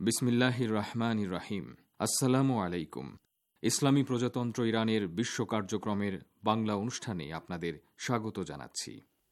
বিসমিল্লাহির রহমানির রহিম। আসসালামু আলাইকুম। ইসলামী প্রজাতন্ত্র ইরানের বিশ্ব কার্যক্রমের বাংলা অনুষ্ঠানে আপনাদের স্বাগত জানাচ্ছি।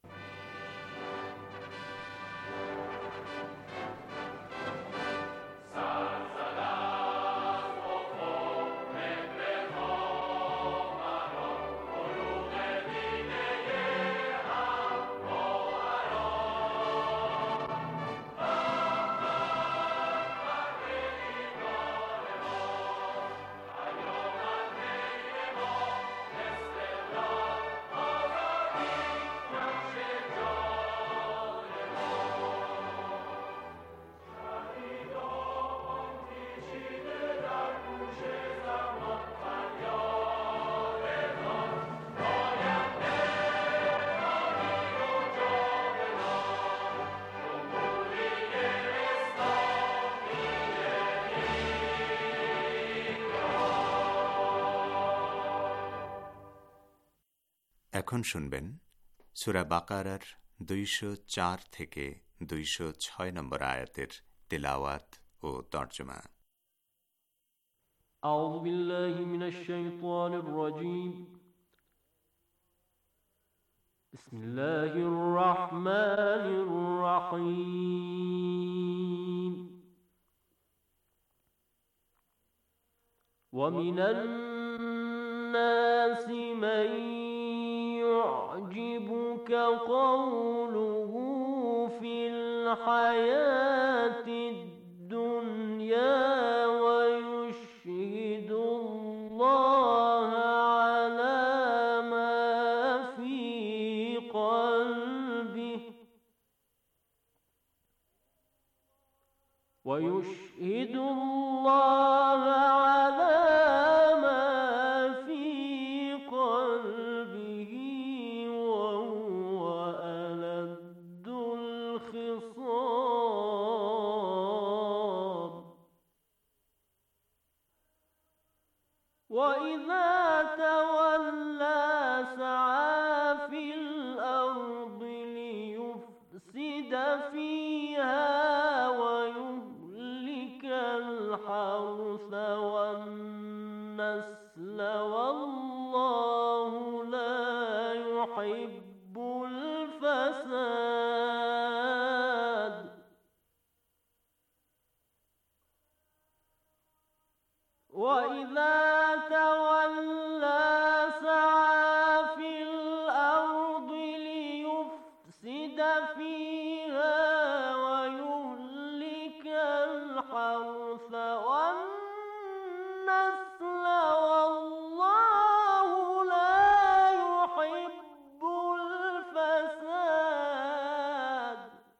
এখন শুনবেন সূরা বাকারার ২০৪ থেকে ২০৬ নম্বর আয়াতের তিলাওয়াত ও তরজমা। আউযু বিল্লাহি মিনাশ শাইতানির রাজীম। বিসমিল্লাহির রাহমানির রাহিম। ওয়া মিনান নাসি মান يعجبك قوله في الحياة الدنيا ويشهد الله على ما في قلبه ويشهد الله على ما في قلبه وهو ألد الخصام وإذا تولى سعى في الأرض ليفسد فيها ويهلك الحرث والنسل والله لا يحب الفساد وإذا تولى سعى في الأرض ليفسد فيها ويهلك الحرث والنسل والله لا يحب الفساد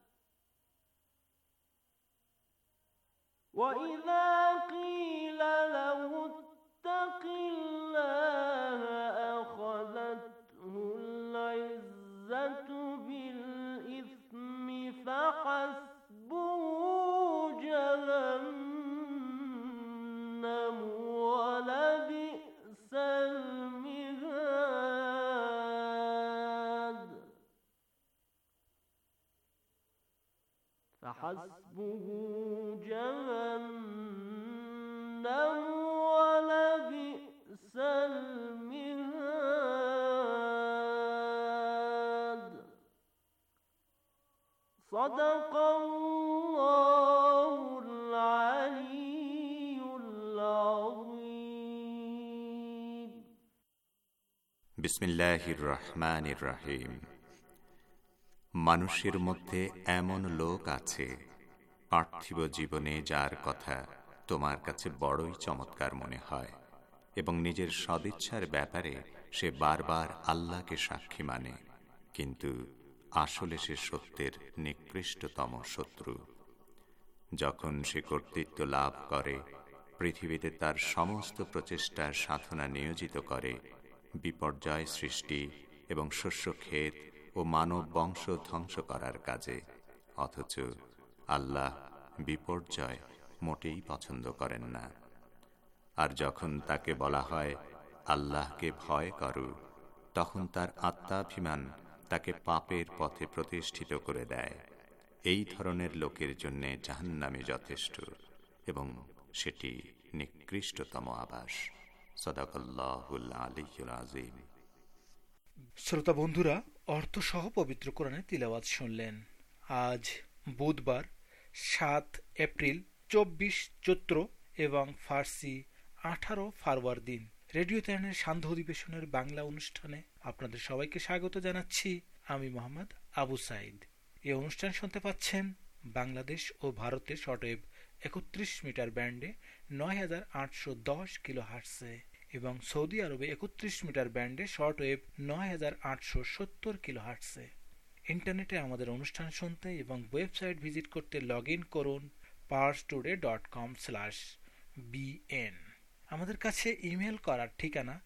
وإذا قيل له اتق الله أخذته العزة بالإثم فحسبه جهنم ولبئس المهاد فحسبه جهنم ولبئس المهاد صدق الله العلي العظيم বিসমিল্লাহির রহমানির রহিম। মানুষের মধ্যে এমন লোক আছে পার্থিব জীবনে যার কথা তোমার কাছে বড়ই চমৎকার মনে হয় এবং নিজের সদিচ্ছার ব্যাপারে সে বারবার আল্লাহকে সাক্ষী মানে, কিন্তু আসলে সে সত্যের নিকৃষ্টতম শত্রু। যখন সে কর্তৃত্ব লাভ করে, পৃথিবীতে তার সমস্ত প্রচেষ্টার সাধনা নিয়োজিত করে বিপর্যয় সৃষ্টি এবং শস্যক্ষেত ও মানব বংশ ধ্বংস করার কাজে, অথচ আল্লাহ বিপর্যয় মোটেই পছন্দ করেন না। আর যখন তাকে বলা হয় আল্লাহকে ভয় করো, তখন তার আত্মাভিমান তাকে পাপের পথে প্রতিষ্ঠিত করে দেয়। এই ধরনের লোকের জন্যে জাহান্নামে যথেষ্ট। এবং সেটি নিকৃষ্টতম আবাস। সাদাকাল্লাহুল আলিয়্যুল আযীম। শ্রোতা বন্ধুরা, অর্থসহ পবিত্র কোরআনে তিলাওয়াত শুনলেন। আজ বুধবার 7 এপ্রিল 24 চৈত্র এবং ফার্সি 18 ফারওয়ার দিন। রেডিও তেহরানের সান্ধ্য অধিবেশনের বাংলা অনুষ্ঠানে আপনাদের সবাইকে স্বাগত জানাচ্ছি। আমি মোহাম্মদ আবু সাইদ। এই অনুষ্ঠান শুনতে পাচ্ছেন বাংলাদেশ ও ভারতের শর্টওয়েভ 31 মিটার ব্যান্ডে ৯৮১০ কিলো হার্টসে এবং সৌদি আরবে 31 মিটার ব্যান্ডে শর্টওয়েভ ৯৮৭০ কিলো হার্টসে। ইন্টারনেটে আমাদের অনুষ্ঠান শুনতে এবং ওয়েবসাইট ভিজিট করতে লগ ইন করুন parstoday.com/bn। আমাদের কাছে ইমেল করার ঠিকানা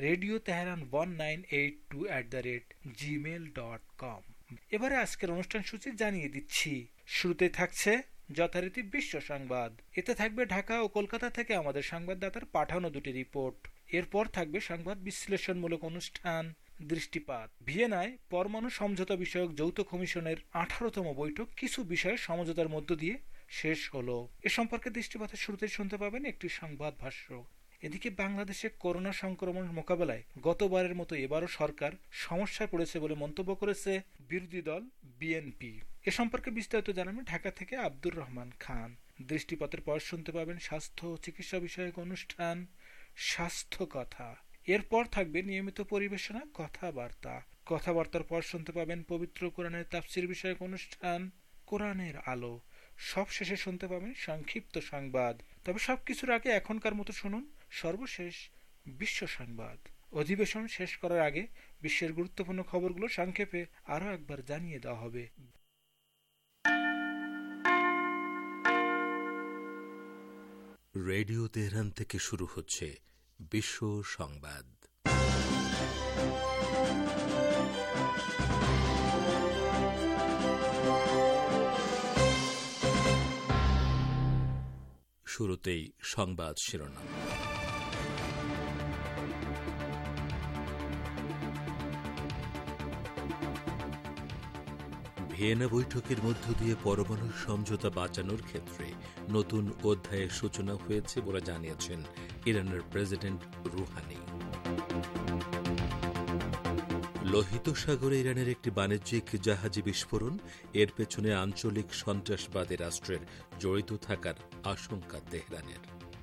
radioteheran1982@gmail.com। এবারে আজকের অনুষ্ঠান সূচি জানিয়ে দিচ্ছি। শুরুতে থাকছে যথারীতি বিশ্ব সংবাদ। এতে থাকবে ঢাকা ও কলকাতা থেকে আমাদের সংবাদদাতার পাঠানো দুটি রিপোর্ট। এরপর থাকবে সংবাদ বিশ্লেষণমূলক অনুষ্ঠান দৃষ্টিপাত। ভিয়েনায় পরমাণু সমঝোতা বিষয়ক যৌথ কমিশনের 18তম বৈঠক কিছু বিষয়ে সমঝোতার মধ্য দিয়ে শেষ হলো। এ সম্পর্কে দৃষ্টিপাতের শুরুতে শুনতে পাবেন একটি সংবাদ ভাষ্য। এদিকে বাংলাদেশে করোনা সংক্রমণ মোকাবেলায় গতবারের মতো এবারও সরকার সমস্যায় পড়েছে বলে মন্তব্য করেছে বিরোধী দল বিএনপি। এ সম্পর্কে বিস্তারিত জানাবেন ঢাকা থেকে আব্দুর রহমান খান। দৃষ্টিপাতের পর শুনতে পাবেন স্বাস্থ্য ও চিকিৎসা বিষয়ক অনুষ্ঠান স্বাস্থ্য কথা। এরপর থাকবে নিয়মিত পরিবেশনা কথাবার্তা। কথাবার্তার পর শুনতে পাবেন পবিত্র কোরআনের তাফসির বিষয়ক অনুষ্ঠান কোরআনের আলো। সব শেষে শুনতে পাবেন সংক্ষিপ্ত সংবাদ। তবে সবকিছুর আগে এখনকার মতো শুনুন সর্বশেষ বিশ্ব সংবাদ। অধিবেশন শেষ করার আগে বিশ্বের গুরুত্বপূর্ণ খবরগুলো সংক্ষেপে আরো একবার জানিয়ে দেওয়া হবে। রেডিও তেহরান থেকে শুরু হচ্ছে বিশ্ব সংবাদ। শুরুতেই সংবাদ শিরোনাম। ভিয়েনা বৈঠকের মধ্য দিয়ে পরমাণু সমঝোতা বাঁচানোর ক্ষেত্রে নতুন অধ্যায়ের সূচনা হয়েছে বলে জানিয়েছেন ইরানের প্রেসিডেন্ট রুহানি। লোহিত সাগরে ইরানের একটি বাণিজ্যিক জাহাজে বিস্ফোরণ, এর পেছনে আঞ্চলিক সন্ত্রাসবাদী রাষ্ট্রের জড়িত থাকার আশঙ্কা তেহরানের।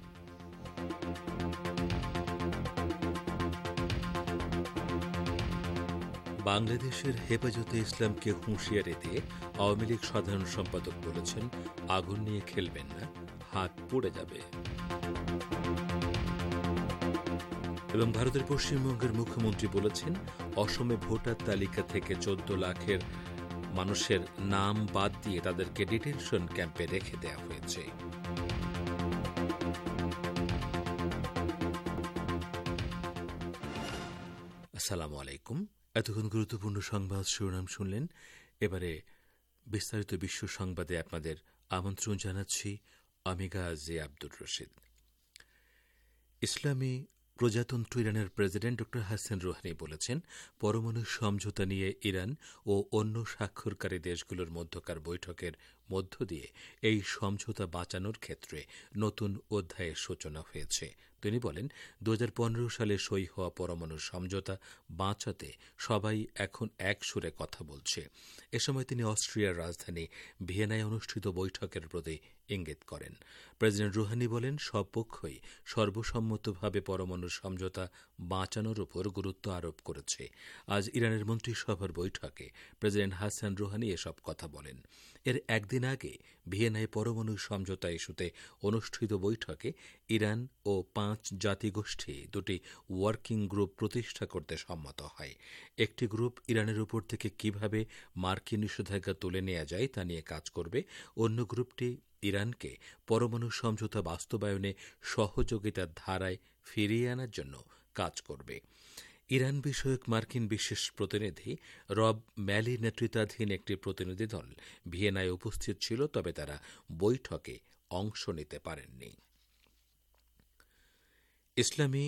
বাংলাদেশের হেফাজতে ইসলামকে হুঁশিয়ারি দিয়ে আওয়ামী লীগ সাধারণ সম্পাদক বলেছেন, আগুন নিয়ে খেলবেন না, হাত পুড়ে যাবে। এবং ভারতের পশ্চিমবঙ্গের মুখ্যমন্ত্রী বলেছেন, অসমে ভোটার তালিকা থেকে 14 লাখের মানুষের নাম বাদ দিয়ে তাদেরকে ডিটেনশন ক্যাম্পে রেখে দেওয়া হয়েছে। আসসালামু আলাইকুম। এতক্ষণ গুরুত্বপূর্ণ সংবাদ শিরোনাম শুনলেন। এবারে বিস্তারিত বিশ্ব সংবাদে আপনাদের আমন্ত্রণ জানাচ্ছি। আমি গাজী আব্দুর রশিদ। ইসলামী প্রজাতন্ত্র ইরানের প্রেসিডেন্ট ড হাসান রুহানি বলেছেন, পরমাণু সমঝোতা নিয়ে ইরান ও অন্য স্বাক্ষরকারী দেশগুলোর মধ্যকার বৈঠকের মধ্য দিয়ে এই সমঝোতা বাঁচানোর ক্ষেত্রে নতুন অধ্যায়ের সূচনা হয়েছে। তিনি বলেন, 2015 সালে সই হওয়া পরমাণু সমঝোতা বাঁচাতে সবাই এখন এক সুরে কথা বলছে। এ সময় তিনি অস্ট্রিয়ার রাজধানী ভিয়েনায় অনুষ্ঠিত বৈঠকের প্রতি ইঙ্গিত করেন। প্রেসিডেন্ট রুহানি বলেন, সব পক্ষই সর্বসম্মতভাবে পরমাণু সমঝোতা বাঁচানোর উপর গুরুত্ব আরোপ করেছে। আজ ইরানের মন্ত্রিসভার বৈঠকে প্রেসিডেন্ট হাসান রুহানি এসব কথা বলেন। এর একদিন আগে ভিয়েনায় পরমাণু সমঝোতা ইস্যুতে অনুষ্ঠিত বৈঠকে ইরান ও 5 জাতিগোষ্ঠী দুটি ওয়ার্কিং গ্রুপ প্রতিষ্ঠা করতে সম্মত হয়। একটি গ্রুপ ইরানের উপর থেকে কিভাবে মার্কিন নিষেধাজ্ঞা তুলে নেওয়া যায় তা নিয়ে কাজ করবে। অন্য গ্রুপটি ইরানকে পরমাণু সমঝোতা বাস্তবায়নে সহযোগিতার ধারায় ফিরিয়ে আনার জন্য কাজ করবে। ইরান বিষয়ক মার্কিন বিশেষ প্রতিনিধি রব ম্যালি নেতৃত্বাধীন একটি প্রতিনিধি দল ভিয়েনায় উপস্থিত ছিল, তবে তারা বৈঠকে অংশ নিতে পারেননি। ইসলামী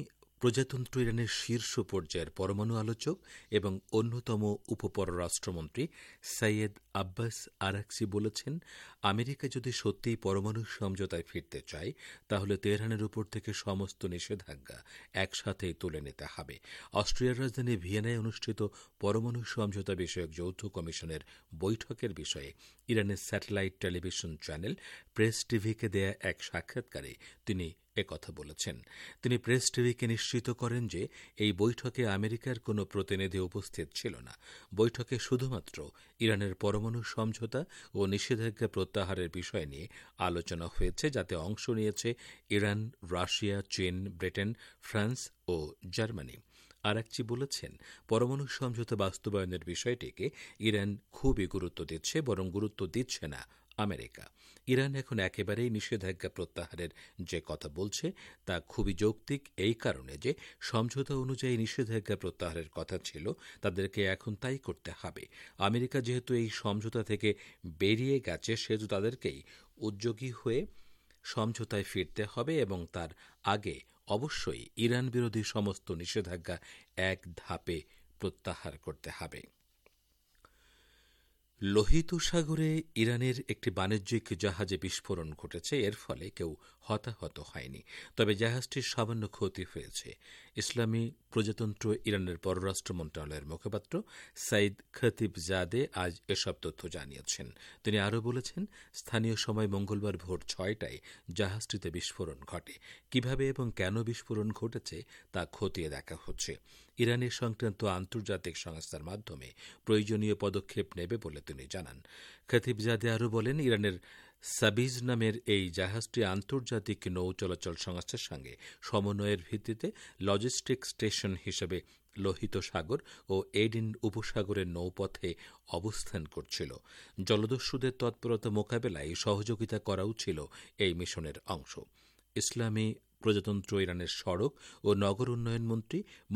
প্রজাতন্ত্র ইরানের শীর্ষ পর্যায়ের পরমাণু আলোচক এবং অন্যতম উপপররাষ্ট্রমন্ত্রী সৈয়দ আব্বাস আরাকচি বলেছেন, আমেরিকা যদি সত্যিই পরমাণু সমঝোতায় ফিরতে চায় তাহলে তেহরানের উপর থেকে সমস্ত নিষেধাজ্ঞা একসাথেই তুলে নিতে হবে। অস্ট্রিয়ার রাজধানী ভিয়েনায় অনুষ্ঠিত পরমাণু সমঝোতা বিষয়ক যৌথ কমিশনের বৈঠকের বিষয়ে ইরানের স্যাটেলাইট টেলিভিশন চ্যানেল প্রেস টিভিকে দেয়া এক সাক্ষাৎকারে তিনি একথা বলেছেন। তিনি প্রেস টিভিকে নিশ্চিত করেন যে এই বৈঠকে আমেরিকার কোনো প্রতিনিধি উপস্থিত ছিল না। বৈঠকে শুধুমাত্র ইরানের পরমাণু সমঝোতা ও নিষেধাজ্ঞা প্রত্যাহারের বিষয় নিয়ে আলোচনা হয়েছে, যাতে অংশ নিয়েছে ইরান, রাশিয়া, চীন, ব্রিটেন, ফ্রান্স ও জার্মানি। আরাকচি বলেছেন, পরমাণু সমঝোতা বাস্তবায়নের বিষয়টিকে ইরান খুবই গুরুত্ব দিচ্ছে, বরং গুরুত্ব দিচ্ছে না আমেরিকা। ইরান এখন একেবারেই নিষেধাজ্ঞা প্রত্যাহারের যে কথা বলছে তা খুবই যৌক্তিক, এই কারণে যে সমঝোতা অনুযায়ী নিষেধাজ্ঞা প্রত্যাহারের কথা ছিল, তাদেরকে এখন তাই করতে হবে। আমেরিকা যেহেতু এই সমঝোতা থেকে বেরিয়ে গেছে, সেহেতু তাদেরকেই উদ্যোগী হয়ে সমঝোতায় ফিরতে হবে এবং তার আগে অবশ্যই ইরান বিরোধী সমস্ত নিষেধাজ্ঞা এক ধাপে প্রত্যাহার করতে হবে। লোহিত সাগরে ইরানের একটি বাণিজ্যিক জাহাজে বিস্ফোরণ ঘটেছে। এর ফলে কেউ হতাহত হয়নি, তবে জাহাজটির সামান্য ক্ষতি হয়েছে। ইসলামী প্রজাতন্ত্র ইরানের পররাষ্ট্র মন্ত্রণালয়ের মুখপাত্র সাইদ খতিবজাদে আজ এসব তথ্য জানিয়েছেন। তিনি আরও বলেছেন, স্থানীয় সময় মঙ্গলবার ভোর 6টায় জাহাজটিতে বিস্ফোরণ ঘটে। কিভাবে এবং কেন বিস্ফোরণ ঘটেছে তা খতিয়ে দেখা হচ্ছে। ইরানের সংক্রান্ত আন্তর্জাতিক সংস্থার মাধ্যমে প্রয়োজনীয় পদক্ষেপ নেবে বলে তিনি জানান। খতিবজাদে আরও বলেন, ইরানের সাবিজ নামের এই জাহাজটি আন্তর্জাতিক নৌ চলাচল সংস্থার সঙ্গে সমন্বয়ের ভিত্তিতে লজিস্টিক স্টেশন হিসেবে লোহিত সাগর ও এডিন উপসাগরের নৌপথে অবস্থান করছিল। জলদস্যুদের তৎপরতা মোকাবেলায় সহযোগিতা করাও ছিল এই মিশনের অংশ। ইসলামী প্রজাতন্ত্র ইরানের সড়ক ও নগর উন্নয়ন মন্ত্রী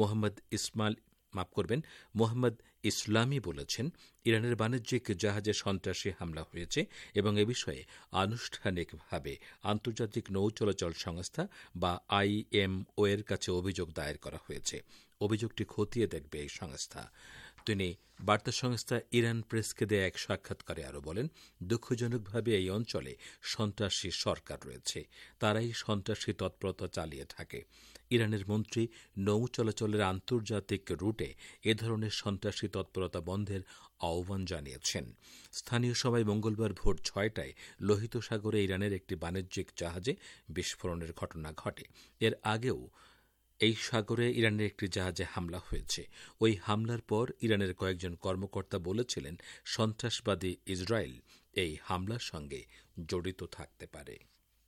মোহাম্মদ ইসলামী বলেছেন, ইরানের বাণিজ্যিক জাহাজে সন্ত্রাসী হামলা হয়েছে এবং এ বিষয়ে আনুষ্ঠানিকভাবে আন্তর্জাতিক নৌ চলাচল সংস্থা বা IMO এর কাছে অভিযোগ দায়ের করা হয়েছে। অভিযোগটি খতিয়ে দেখবে এই সংস্থা। তিনি বার্তা সংস্থা ইরান প্রেসকে দেয়া এক সাক্ষাৎকারে আরও বলেন, দুঃখজনকভাবে এই অঞ্চলে সন্ত্রাসী সরকার রয়েছে, তারাই সন্ত্রাসী তৎপরতা চালিয়ে থাকে। ইরানের মন্ত্রী নৌ চলাচলের আন্তর্জাতিক রুটে এ ধরনের সন্ত্রাসী তৎপরতা বন্ধের আহ্বান জানিয়েছেন। স্থানীয় সময় মঙ্গলবার ভোর 6টায় লোহিত সাগরে ইরানের একটি বাণিজ্যিক জাহাজে বিস্ফোরণের ঘটনা ঘটে। এর আগেও এই সাগরে ইরানের একটি জাহাজে হামলা হয়েছে। ওই হামলার পর ইরানের কয়েকজন কর্মকর্তা বলেছিলেন, সন্ত্রাসবাদী ইসরায়েল এই হামলার সঙ্গে জড়িত থাকতে পারে।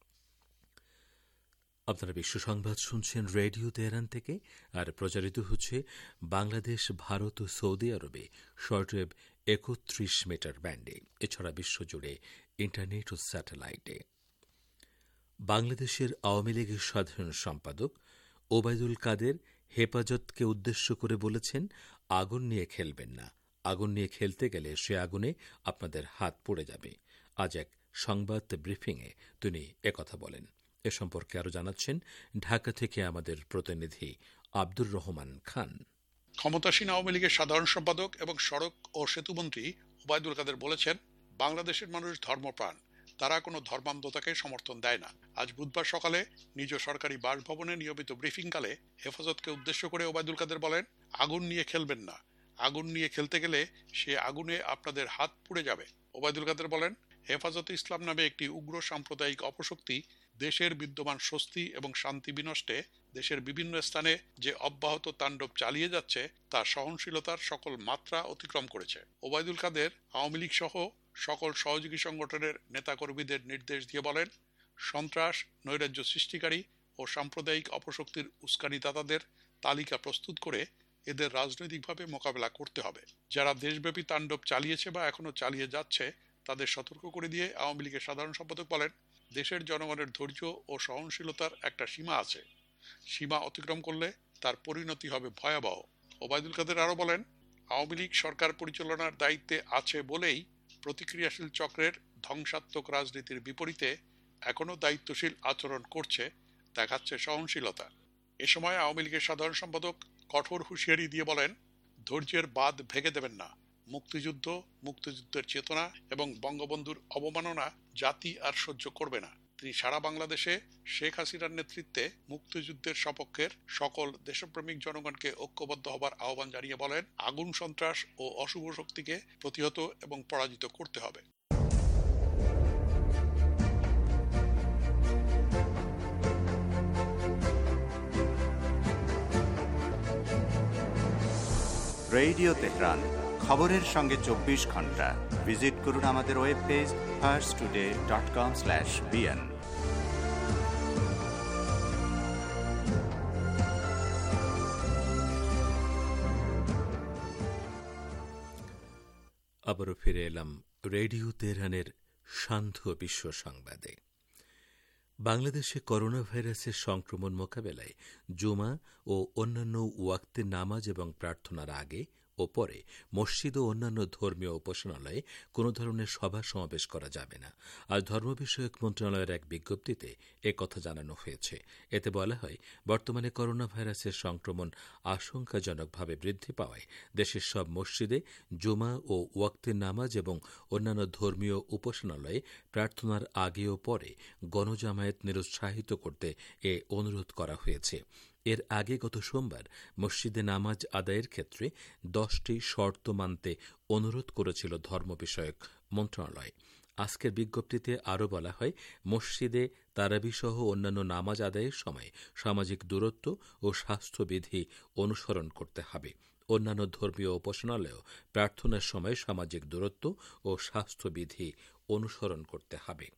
আপনারা বিশ্ব সংবাদ শুনছেন রেডিও তেহরান থেকে, আর প্রচারিত হচ্ছে বাংলাদেশ, ভারত ও সৌদি আরবে শর্টওয়েভ 31 মিটার ব্যান্ডে, এছাড়া বিশ্বজুড়ে ইন্টারনেট ও স্যাটেলাইটে। বাংলাদেশের আওয়ামী লীগের সাধারণ সম্পাদক ওবায়দুল কাদের হেফাজতকে উদ্দেশ্য করে বলেছেন, আগুন নিয়ে খেলবেন না, আগুন নিয়ে খেলতে গেলে সে আগুনে আপনাদের হাত পড়ে যাবে। আজ এক সংবাদ ব্রিফিংয়ে তিনি একথা বলেন। এ সম্পর্কে আরও জানাচ্ছেন ঢাকা থেকে আমাদের প্রতিনিধি আব্দুর রহমান খান। ক্ষমতাসীন আওয়ামী লীগের সাধারণ সম্পাদক এবং সড়ক ও সেতুমন্ত্রী ওবায়দুল কাদের বলেছেন, বাংলাদেশের মানুষ ধর্মপ্রাণ, তারা কোনো ধর্মান্ধতাকে সমর্থন দেয় না। আজ বুধবার সকালে নিজ সরকারি বাসভবনে নিয়মিত ব্রিফিংকালে হেফাজতকে উদ্দেশ্য করে ওবায়দুল কাদের বলেন, আগুন নিয়ে খেলবেন না, আগুন নিয়ে খেলতে গেলে সে আগুনে আপনাদের হাত পুড়ে যাবে। ওবায়দুল কাদের বলেন, হেফাজতে ইসলাম নামে একটি উগ্র সাম্প্রদায়িক অপশক্তি দেশের বিদ্যমান স্বস্তি এবং শান্তি বিনষ্টে দেশের বিভিন্ন স্থানে যে অব্যাহত তাণ্ডব চালিয়ে যাচ্ছে তা সহনশীলতার সকল মাত্রা অতিক্রম করেছে। ওবায়দুল কাদের আওয়ামী লীগ সহ সকল সহযোগী সংগঠনের নেতাকর্মীদের নির্দেশ দিয়ে বলেন, সন্ত্রাস, নৈরাজ্য সৃষ্টিকারী ও সাম্প্রদায়িক অপশক্তির উস্কানিদাতাদের তালিকা প্রস্তুত করে এদের রাজনৈতিকভাবে মোকাবেলা করতে হবে। যারা দেশব্যাপী তাণ্ডব চালিয়েছে বা এখনো চালিয়ে যাচ্ছে তাদের সতর্ক করে দিয়ে আওয়ামী লীগের সাধারণ সম্পাদক বলেন, দেশের জনগণের ধৈর্য ও সহনশীলতার একটা সীমা আছে, সীমা অতিক্রম করলে তার পরিণতি হবে ভয়াবহ। ওবায়দুল কাদের আরো বলেন, আওয়ামী লীগ সরকার পরিচালনার দায়িত্বে আছে বলেই প্রতিক্রিয়াশীল চক্রের ধ্বংসাত্মক রাজনীতির বিপরীতে এখনো দায়িত্বশীল আচরণ করছে, দেখাচ্ছে সহনশীলতা। এ সময় আওয়ামী লীগের সাধারণ সম্পাদক কঠোর হুঁশিয়ারি দিয়ে বলেন, ধৈর্যের বাঁধ ভেঙে দেবেন না। মুক্তিযুদ্ধ, মুক্তিযুদ্ধের চেতনা এবং বঙ্গবন্ধুর অবমাননা জাতি আর সহ্য করবে না। তিনি সারা বাংলাদেশে শেখ হাসিনার নেতৃত্বে মুক্তিযুদ্ধের সপক্ষের সকল দেশপ্রেমিক জনগণকে ঐক্যবদ্ধ হবার আহ্বান জানিয়ে বলেন, আগুন সন্ত্রাস ও অশুভ শক্তিকে প্রতিহত এবং পরাজিত করতে হবে। রেডিও তেহরান, খবরের সঙ্গে 24 ঘন্টা। ভিজিট করুন আমাদের ওয়েব পেজ farstoday.com/bn। আবারও ফিরে এলাম রেডিও তেহরানের সান্ধ্য বিশ্ব সংবাদে। বাংলাদেশে করোনা ভাইরাসের সংক্রমণ মোকাবেলায় জুমা ও অন্যান্য ওয়াক্তের নামাজ এবং প্রার্থনার আগে ও পরে মসজিদ ও অন্যান্য ধর্মীয় উপাসনালয়ে কোনো ধরনের সভা সমাবেশ করা যাবে না। আজ ধর্ম বিষয়ক মন্ত্রণালয়ের এক বিজ্ঞপ্তিতে একথা জানানো হয়েছে। এতে বলা হয়, বর্তমানে করোনা ভাইরাসের সংক্রমণ আশঙ্কাজনকভাবে বৃদ্ধি পাওয়ায় দেশের সব মসজিদে জুমা ও ওয়াক্তের নামাজ এবং অন্যান্য ধর্মীয় উপাসনালয়ে প্রার্থনার আগে ও পরে গণজামায়াত নিরুৎসাহিত করতে এ অনুরোধ করা হয়েছে। এর আগে গত সোমবার মসজিদে নামাজ আদায়ের ক্ষেত্রে 10টি শর্ত মানতে অনুরোধ করেছিল ধর্ম বিষয়ক মন্ত্রণালয়। আজকের বিজ্ঞপ্তিতে আরও বলা হয়, মসজিদে তারাবিসহ অন্যান্য নামাজ আদায়ের সময় সামাজিক দূরত্ব ও স্বাস্থ্যবিধি অনুসরণ করতে হবে। অন্যান্য ধর্মীয় উপাসনালয়েও প্রার্থনার সময় সামাজিক দূরত্ব ও স্বাস্থ্যবিধি অনুসরণ করতে হবে।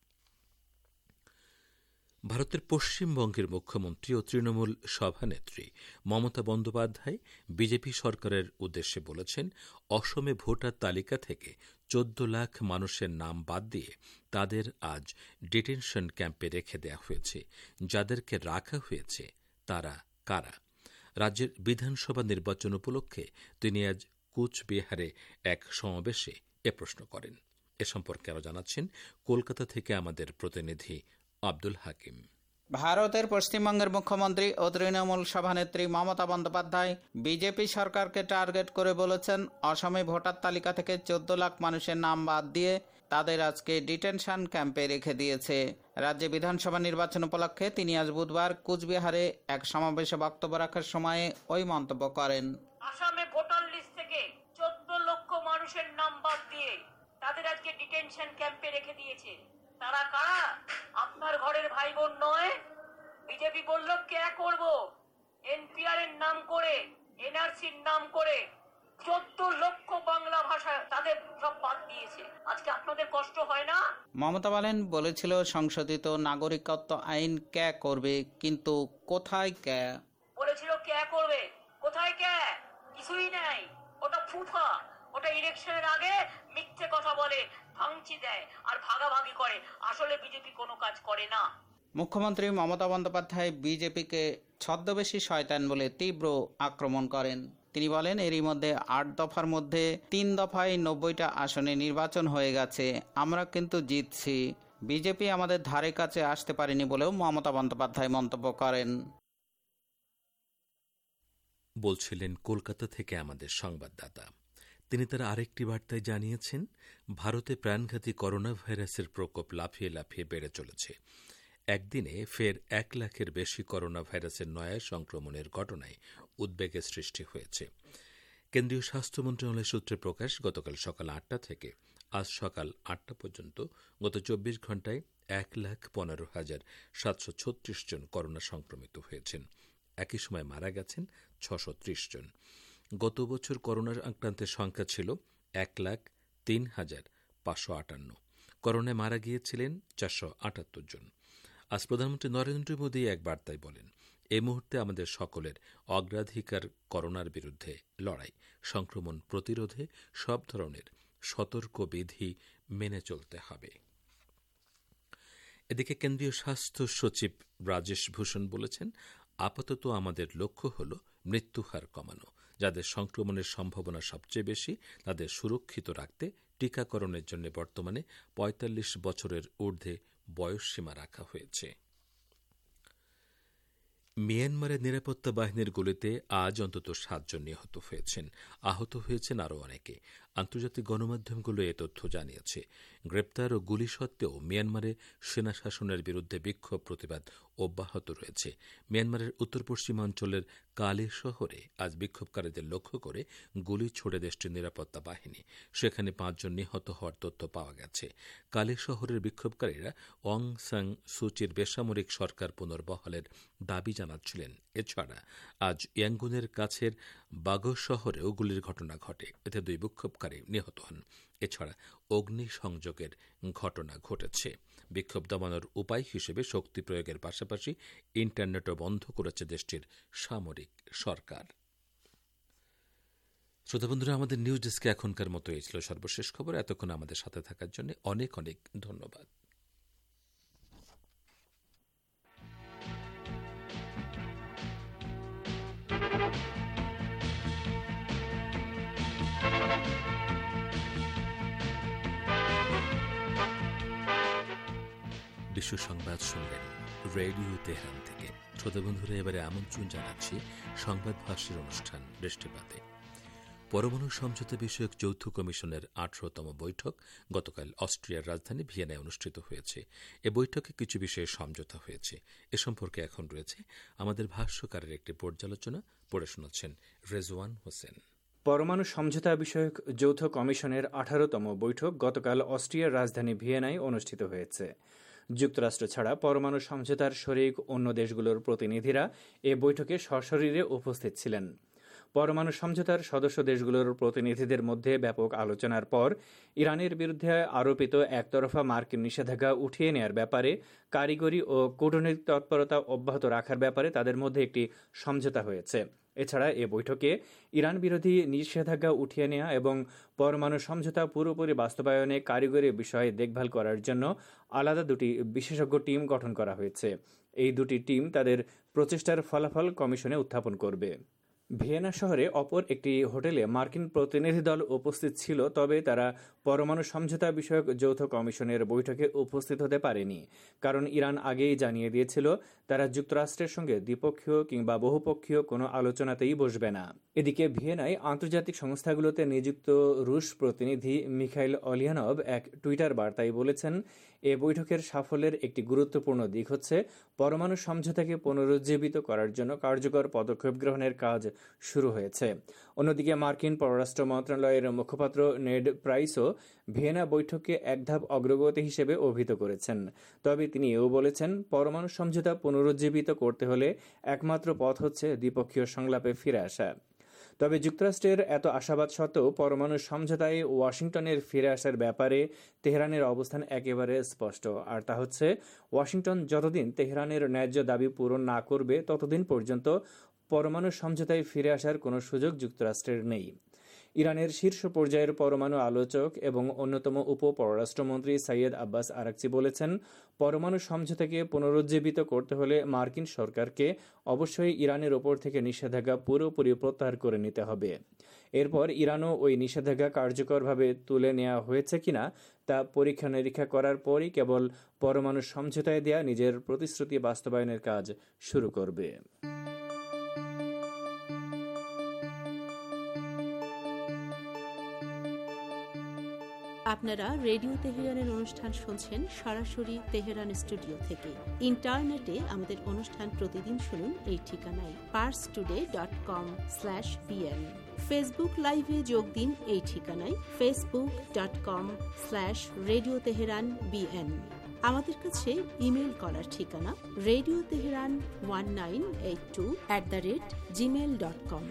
ভারতের পশ্চিমবঙ্গের মুখ্যমন্ত্রী ও তৃণমূল সভানেত্রী মমতা বন্দ্যোপাধ্যায় বিজেপি সরকারের উদ্দেশ্যে বলেছেন, অসমে ভোটার তালিকা থেকে 14 লাখ মানুষের নাম বাদ দিয়ে তাদের আজ ডিটেনশন ক্যাম্পে রেখে দেওয়া হয়েছে। যাদেরকে রাখা হয়েছে তারা কারা? রাজ্যের বিধানসভা নির্বাচন উপলক্ষে তিনি আজ কুচবিহারে এক সমাবেশে এ প্রশ্ন করেন। এ সম্পর্কে আরও জানাচ্ছেন কলকাতা থেকে আমাদের প্রতিনিধি আব্দুল হাকিম। ভারতের পশ্চিমবঙ্গের মুখ্যমন্ত্রী ও তৃণমূল সভানেত্রী মমতা বন্দ্যোপাধ্যায় বিজেপি সরকারকে টার্গেট করে বলেছেন, অসমে ভোটার তালিকা থেকে 14 লাখ মানুষের নাম বাদ দিয়ে তাদের আজকে ডিটেনশন ক্যাম্পে রেখে দিয়েছে। রাজ্যে বিধানসভা নির্বাচন উপলক্ষে তিনি আজ বুধবার কুচবিহারে এক সমাবেশে বক্তব্য রাখার সময়ে ওই মন্তব্য করেন। আসামে ভোটার লিস্ট থেকে 14 লক্ষ মানুষের নাম বাদ দিয়ে তাদের আজকে ডিটেনশন ক্যাম্পে রেখে দিয়েছে। তারা কারা? আপনার ঘরের ভাই বোন নয়। বিজেপি বলল কে করব, এনপিআর এর নাম করে, এনআরসির নাম করে 14 লক্ষ বাংলা ভাষা তাদের সব বাদ দিয়েছে। আজকে আপনাদের কষ্ট হয় না? মমতা বলেছিল সংশোধিত নাগরিকত্ব আইন কে করবে, কিন্তু কোথায় কে? বলেছিল কে করবে, কোথায় কে? কিছুই নাই। ওটা ফুফা, ওটা ইলেকশনের আগে মিথ্যে কথা বলে, ভাঙচি দেয় আর ভাগাভাগি করে। আসলে বিজেপি কোনো কাজ করে না। মুখ্যমন্ত্রী মমতা বন্দ্যোপাধ্যায় বিজেপিকে ছদ্মবেশী শয়তান বলে তীব্র আক্রমণ করেন। তিনি বলেন, এরই মধ্যে 8 দফার মধ্যে 3 দফায় 90টা আসনে নির্বাচন হয়ে গেছে, আমরা কিন্তু জিতছি। বিজেপি আমাদের ধারে কাছে আসতে পারেনি বলেও মমতা বন্দ্যোপাধ্যায় মন্তব্য করেন। বলছিলেন কলকাতা থেকে আমাদের সংবাদদাতা। তিনি তার আরেকটি বার্তায় জানিয়েছেন, ভারতে প্রাণঘাতী করোনা ভাইরাসের প্রকোপ লাফিয়ে লাফিয়ে বেড়ে চলেছে। একদিনে ফের 1 লাখের বেশি করোনা ভাইরাসের নয়া সংক্রমণের ঘটনায় উদ্বেগের সৃষ্টি হয়েছে। কেন্দ্রীয় স্বাস্থ্য মন্ত্রণালয় সূত্রে প্রকাশ, গতকাল সকাল 8টা থেকে আজ সকাল 8টা পর্যন্ত গত 24 ঘণ্টায় 1,15,736 জন করোনা সংক্রমিত হয়েছেন। একই সময় মারা গেছেন 630 জন। গত বছর করোনা আক্রান্তের সংখ্যা ছিল 1,03,558। করোনায় মারা গিয়েছিলেন 478 জন। আজ প্রধানমন্ত্রী নরেন্দ্র মোদী এক বার্তায় বলেন, এই মুহূর্তে আমাদের সকলের অগ্রাধিকার করোনার বিরুদ্ধে লড়াই। সংক্রমণ প্রতিরোধে সব ধরনের সতর্ক বিধি মেনে চলতে হবে। এদিকে কেন্দ্রীয় স্বাস্থ্য সচিব রাজেশ ভূষণ বলেছেন, আপাতত আমাদের লক্ষ্য হল মৃত্যুহার কমানো। যাদের সংক্রমণের সম্ভাবনা সবচেয়ে বেশি তাদের সুরক্ষিত রাখতে টিকাকরণের জন্য বর্তমানে 45 বছরের ঊর্ধ্বে বয়সসীমা রাখা হয়েছে। মিয়ানমারের নিরাপত্তা বাহিনীর গুলিতে আজ অন্তত 7 জন নিহত হয়েছেন, আহত হয়েছেন আরও অনেকে। আন্তর্জাতিক গণমাধ্যমগুলো এ তথ্য জানিয়েছে। গ্রেপ্তার ও গুলি সত্ত্বেও মিয়ানমারে সেনা শাসনের বিরুদ্ধে বিক্ষোভ প্রতিবাদ অব্যাহত রয়েছে। মিয়ানমারের উত্তর পশ্চিমাঞ্চলের কালে শহরে আজ বিক্ষোভকারীদের লক্ষ্য করে গুলি ছোড়ে দেশটির নিরাপত্তা বাহিনী। সেখানে 5 জন নিহত হওয়ার তথ্য পাওয়া গেছে। কালে শহরের বিক্ষোভকারীরা অং সান সুচির বেসামরিক সরকার পুনর্বহালের দাবি জানাচ্ছিলেন। এছাড়া আজ ইয়াঙ্গুনের কাছের বাগো শহরেও গুলির ঘটনা ঘটে, এতে 2 বিক্ষোভকারী নিহত হন। এছাড়া অগ্নিসংযোগের ঘটনা ঘটেছে। বিক্ষোভ দমানোর উপায় হিসেবে শক্তি প্রয়োগের পাশাপাশি ইন্টারনেটও বন্ধ করেছে দেশটির সামরিক সরকার। শ্রোতাবন্ধুরা, আমাদের নিউজ ডেস্কে এখনকার মতো এই ছিল সর্বশেষ খবর। এতক্ষণ আমাদের সাথে থাকার জন্য অনেক অনেক ধন্যবাদ। বিশ্ব সংবাদ শুনলেন রেডিও তেহরান থেকে। শ্রোতাবন্ধুরা, এবারে আমন্ত্রণ জানাচ্ছি সংবাদ ভাষ্যের অনুষ্ঠান বৃষ্টিপাতে। পরমাণু সমঝোতা বিষয়ক যৌথ কমিশনের 18তম বৈঠক গতকাল অস্ট্রিয়ার রাজধানী ভিয়েনায় অনুষ্ঠিত হয়েছে। এ বৈঠকে কিছু বিষয়ে সমঝোতা হয়েছে। এ সম্পর্কে এখন রয়েছে আমাদের ভাষ্যকারের একটি পর্যালোচনা। পড়ে শোনাচ্ছেন রেজওয়ান হোসেন। পরমাণু সমঝোতা বিষয়ক যৌথ কমিশনের 18তম বৈঠক গতকাল অস্ট্রিয়ার রাজধানী ভিয়েনায় অনুষ্ঠিত হয়েছে। যুক্তরাষ্ট্র ছাড়া পরমাণু সমঝোতার শরিক অন্য দেশগুলোর প্রতিনিধিরা এ বৈঠকে সশরীরে উপস্থিত ছিলেন। পরমাণু সমঝোতার সদস্য দেশগুলোর প্রতিনিধিদের মধ্যে ব্যাপক আলোচনার পর ইরানের বিরুদ্ধে আরোপিত একতরফা মার্কিন নিষেধাজ্ঞা উঠিয়ে নেয়ার ব্যাপারে কারিগরি ও কূটনৈতিক তৎপরতা অব্যাহত রাখার ব্যাপারে তাদের মধ্যে একটি সমঝোতা হয়েছে। এছাড়া এ বৈঠকে ইরান বিরোধী নিষেধাজ্ঞা উঠিয়ে নেওয়া এবং পরমাণু সমঝোতা পুরোপুরি বাস্তবায়নে কারিগরি বিষয়ে দেখভাল করার জন্য আলাদা 2টি বিশেষজ্ঞ টিম গঠন করা হয়েছে। এই 2টি টিম তাদের প্রচেষ্টার ফলাফল কমিশনে উত্থাপন করবে। ভিয়েনা শহরে অপর একটি হোটেলে মার্কিন প্রতিনিধি দল উপস্থিত ছিল, তবে তারা পরমাণু সমঝোতা বিষয়ক যৌথ কমিশনের বৈঠকে উপস্থিত হতে পারেনি, কারণ ইরান আগেই জানিয়ে দিয়েছিল তারা যুক্তরাষ্ট্রের সঙ্গে দ্বিপক্ষীয় কিংবা বহুপক্ষীয় কোনো আলোচনাতেই বসবে না। এদিকে ভিয়েনায় আন্তর্জাতিক সংস্থাগুলোতে নিযুক্ত রুশ প্রতিনিধি মিখাইল অলিয়ানভ এক টুইটার বার্তায় বলেছেন, এ বৈঠকের সাফল্যের একটি গুরুত্বপূর্ণ দিক হচ্ছে পরমাণু সমঝোতাকে পুনরুজ্জীবিত করার জন্য কার্যকর পদক্ষেপ গ্রহণের কাজ শুরু হয়েছে। অন্যদিকে মার্কিন পররাষ্ট্র মন্ত্রণালয়ের মুখপাত্র নেড প্রাইসও ভিয়েনা বৈঠককে এক ধাপ অগ্রগতি হিসেবে অভিহিত করেছেন। তবে তিনি এও বলেছেন, পরমাণু সমঝোতা পুনরুজ্জীবিত করতে হলে একমাত্র পথ হচ্ছে দ্বিপক্ষীয় সংলাপে ফিরে আসা। তবে যুক্তরাষ্ট্রের এত আশাবাদ সত্ত্বেও পরমাণু সমঝোতায় ওয়াশিংটনের ফিরে আসার ব্যাপারে তেহরানের অবস্থান একেবারে স্পষ্ট, আর তা হচ্ছে ওয়াশিংটন যতদিন তেহরানের ন্যায্য দাবি পূরণ না করবে ততদিন পর্যন্ত পরমাণু সমঝোতায় ফিরে আসার কোনো সুযোগ যুক্তরাষ্ট্রের নেই। ইরানের শীর্ষ পর্যায়ের পরমাণু আলোচক এবং অন্যতম উপ পররাষ্ট্রমন্ত্রী সৈয়দ আব্বাস আরাকচি বলেছেন, পরমাণু সমঝোতাকে পুনরুজ্জীবিত করতে হলে মার্কিন সরকারকে অবশ্যই ইরানের ওপর থেকে নিষেধাজ্ঞা পুরোপুরি প্রত্যাহার করে নিতে হবে। এরপর ইরানও ওই নিষেধাজ্ঞা কার্যকরভাবে তুলে নেওয়া হয়েছে কিনা তা পরীক্ষা নিরীক্ষা করার পরই কেবল পরমাণু সমঝোতায় দেয়া নিজের প্রতিশ্রুতি বাস্তবায়নের কাজ শুরু করবে। আপনারা রেডিও তেহরানের অনুষ্ঠান শুনছেন সরাসরি তেহরান স্টুডিও থেকে। ইন্টারনেটে আমাদের অনুষ্ঠান প্রতিদিন শুনুন এই ঠিকানায় parstoday.com/bn। ফেসবুক লাইভে যোগ দিন এই ঠিকানায় facebook.com/radio teheran bn। আমাদের কাছে ইমেল করার ঠিকানা radioteheran1982@gmail.com।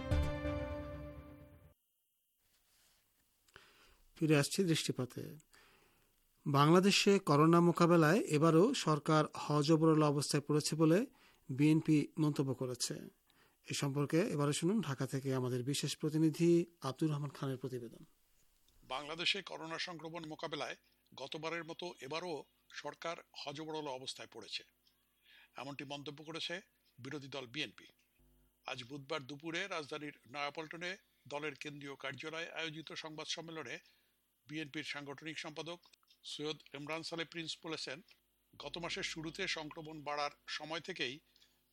ফিরে আসছি দৃষ্টিপাতে। বাংলাদেশে করোনা মোকাবেলায় এবারও সরকার হযবরল অবস্থায় পড়েছে বলে বিএনপি মন্তব্য করেছে। এ সম্পর্কে এবারে শুনুন ঢাকা থেকে আমাদের বিশেষ প্রতিনিধি আব্দুর রহমান খানের প্রতিবেদন। বাংলাদেশে করোনা সংক্রমণ মোকাবেলায় গতবারের মতো এবারও সরকার হযবরল অবস্থায় পড়েছে, এমনটি মন্তব্য করেছে বিরোধী দল বিএনপি। আজ বুধবার দুপুরে রাজধানীর নয়াপল্টনে দলের কেন্দ্রীয় কার্যালয়ে আয়োজিত সংবাদ সম্মেলনে বিএনপির সাংগঠনিক সম্পাদক সৈয়দ ইমরান সালে প্রিন্স বলেছেন, গত মাসের শুরুতে সংক্রমণ বাড়ার সময় থেকেই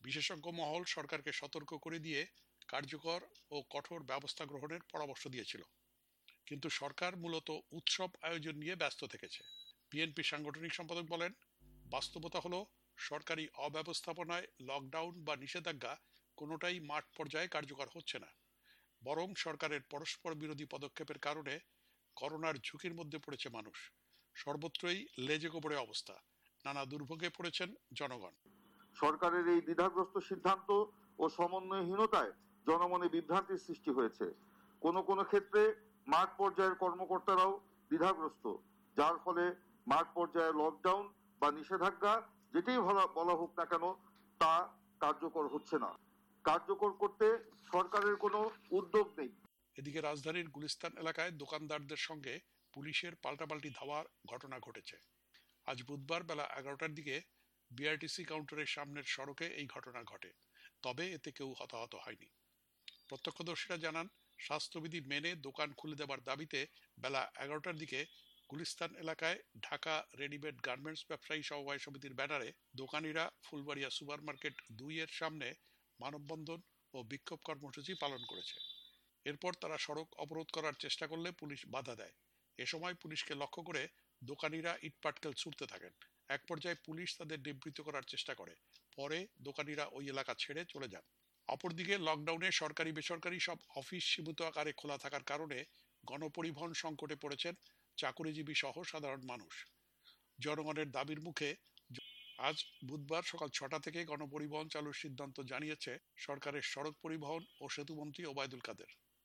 বিশেষজ্ঞ মহল সরকারকে সতর্ক করে দিয়ে কার্যকর ও কঠোর ব্যবস্থা গ্রহণের পরামর্শ দিয়েছিল, কিন্তু সরকার মূলত উৎসব আয়োজন নিয়ে ব্যস্ত থেকেছে। বিএনপি সাংগঠনিক সম্পাদক বলেন, বাস্তবতা হলো সরকারি অব্যবস্থাপনায় লকডাউন বা নিষেধাজ্ঞা কোনোটাই মাঠ পর্যায়ে কার্যকর হচ্ছে না, বরং সরকারের পরস্পর বিরোধী পদক্ষেপের কারণে করোনার ঝুঁকির মধ্যে পড়েছে মানুষ। সর্বত্রই লেজে গোবরে অবস্থা, নানা দুর্ভোগে পড়েছেন জনগণ। সরকারের এই দ্বিধাগ্রস্ত সিদ্ধান্ত ও সমন্বয়হীনতায় জনমনে বিভ্রান্তির সৃষ্টি হয়েছে। কোনো ক্ষেত্রে মাঠ পর্যায়ের কর্মকর্তারাও দ্বিধাগ্রস্ত, যার ফলে মাঠ পর্যায়ে লকডাউন বা নিষেধাজ্ঞা যেটাই বলা হোক না কেন তা কার্যকর হচ্ছে না। কার্যকর করতে সরকারের কোনো উদ্যোগ নেই। এদিকে রাজধানীর গুলিস্তান এলাকায় দোকানদারদের সঙ্গে পুলিশের পাল্টাপাল্টি ধাওয়ার ঘটনা ঘটেছে। আজ বুধবার বেলা 11টার দিকে বিআরটিসি কাউন্টারের সামনের সড়কে এই ঘটনা ঘটে, তবে এতে কেউ হতাহত হয়নি। প্রত্যক্ষদর্শীরা জানান, স্বাস্থ্যবিধি মেনে দোকান খুলে দেবার দাবিতে বেলা 11টার দিকে গুলিস্তান এলাকায় ঢাকা রেডিমেড গার্মেন্টস ব্যবসায়ী সমবায় সমিতির ব্যানারে দোকানিরা ফুলবাড়িয়া সুপারমার্কেট 2-এর সামনে মানববন্ধন ও বিক্ষোভ কর্মসূচি পালন করেছে। এরপর তারা সড়ক অবরোধ করার চেষ্টা করলে পুলিশ বাধা দেয়। এ সময় পুলিশকে লক্ষ্য করে দোকানিরা ইটপাটকেল ছুড়তে থাকেন। এক পর্যায়ে পুলিশ তাদের নিবৃত্ত করার চেষ্টা করে, পরে দোকানিরা ওই এলাকা ছেড়ে চলে যান। অপরদিকে লকডাউনে সরকারি বেসরকারি সব অফিস সীমিত আকারে খোলা থাকার কারণে গণপরিবহন সংকটে পড়েছেন চাকুরিজীবী সহ সাধারণ মানুষ। জনগণের দাবির মুখে আজ বুধবার সকাল 6টা থেকে গণপরিবহন চালুর সিদ্ধান্ত জানিয়েছে সরকারের সড়ক পরিবহন ও সেতুমন্ত্রী ওবায়দুল কাদের।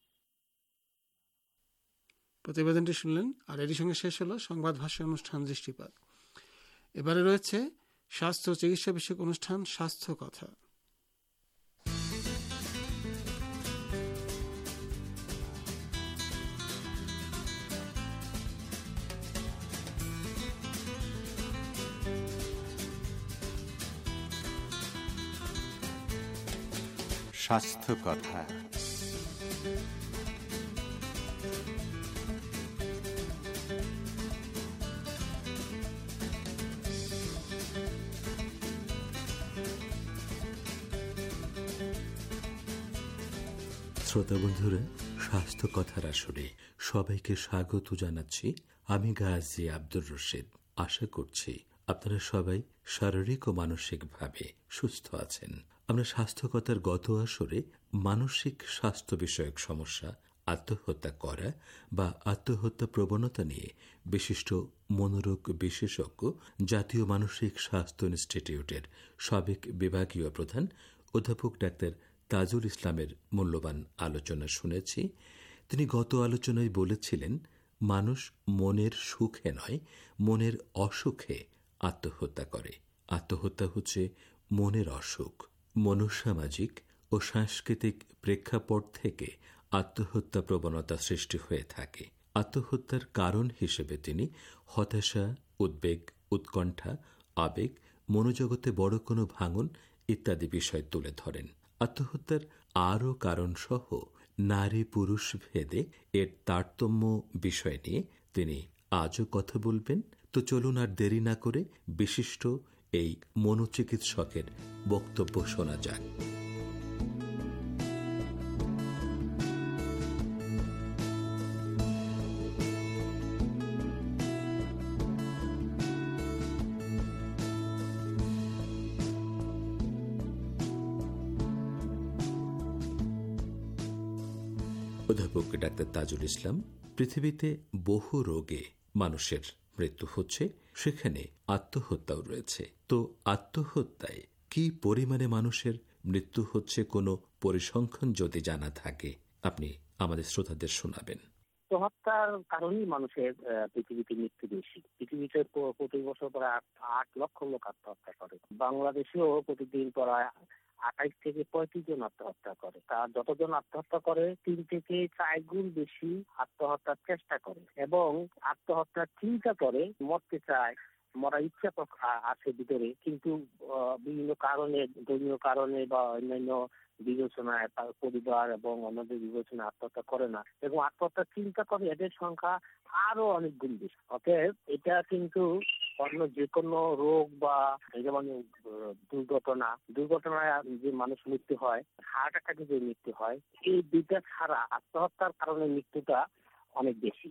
প্রতিবেদনটি শুনলেন, আর এর সঙ্গে শেষ হলো সংবাদ ভাষ্য অনুষ্ঠান দৃষ্টিপাত। এবারে রয়েছে স্বাস্থ্য ও চিকিৎসা বিষয়ক অনুষ্ঠান স্বাস্থ্য কথা। স্বাস্থ্য কথা। শ্রোতা বন্ধুরা, স্বাস্থ্য কথার আসরে সবাইকে স্বাগত জানাচ্ছি। আমি গাজী আব্দুর রশিদ। আশা করছি আপনারা সবাই শারীরিক ও মানসিকভাবে সুস্থ আছেন। আমরা স্বাস্থ্য কথার গত আসরে মানসিক স্বাস্থ্য বিষয়ক সমস্যা, আত্মহত্যা করা বা আত্মহত্যা প্রবণতা নিয়ে বিশিষ্ট মনোরোগ বিশেষজ্ঞ, জাতীয় মানসিক স্বাস্থ্য ইনস্টিটিউটের সাবেক বিভাগীয় প্রধান অধ্যাপক ডাক্তার তাজুল ইসলামের মূল্যবান আলোচনা শুনেছি। তিনি গত আলোচনায় বলেছিলেন, মানুষ মনের সুখে নয়, মনের অসুখে আত্মহত্যা করে। আত্মহত্যা হচ্ছে মনের অসুখ। মনসামাজিক ও সাংস্কৃতিক প্রেক্ষাপট থেকে আত্মহত্যা প্রবণতা সৃষ্টি হয়ে থাকে। আত্মহত্যার কারণ হিসেবে তিনি হতাশা, উদ্বেগ, উৎকণ্ঠা, আবেগ, মনোজগতে বড় কোনো ভাঙন ইত্যাদি বিষয় তুলে ধরেন। আত্মহত্যার আরও কারণসহ নারী পুরুষ ভেদে এর তারতম্য বিষয় নিয়ে তিনি আজও কথা বলবেন। তো চলুন আর দেরি না করে বিশিষ্ট এই মনোচিকিৎসকের বক্তব্য শোনা যাক। অধ্যাপক ডাক্তার তাজুল ইসলাম, পৃথিবীতে বহু রোগে মানুষের মৃত্যু হচ্ছে, সেখানে আত্মহত্যাও রয়েছে। তো আত্মহত্যায় কি পরিমাণে মানুষের মৃত্যু হচ্ছে, কোনো পরিসংখ্যান যদি জানা থাকে আপনি আমাদের শ্রোতাদের শোনাবেন। আত্মহত্যার কারণেই মানুষের পৃথিবীতে মৃত্যু বেশি। পৃথিবীতে প্রতি বছর প্রায় 8 লক্ষ লোক আত্মহত্যা করে। বাংলাদেশেও প্রতিদিন প্রায় 28 থেকে 35 জন আত্মহত্যা করে। তার যতজন আত্মহত্যা করে 3 থেকে 4 গুণ বেশি আত্মহত্যার চেষ্টা করে এবং আত্মহত্যার চিন্তা করে, মরতে চায়, মরার ইচ্ছা আছে ভিতরে, কিন্তু বিভিন্ন কারণে, ধর্মীয় কারণে বা অন্যান্য বিবেচনায়, পরিবার এবং অন্যদের বিবেচনায় আত্মহত্যা করে না এবং আত্মহত্যার চিন্তা করে, এদের সংখ্যা আরো অনেক গুণ বেশি। অতএব এটা কিন্তু অন্য যে কোনো রোগ বা যেমন দুর্ঘটনায় যে মানুষ মৃত্যু হয়, হার্ট অ্যাটাকে যে মৃত্যু হয়, এই দুইটা ছাড়া আত্মহত্যার কারণে মৃত্যুটা অনেক বেশি।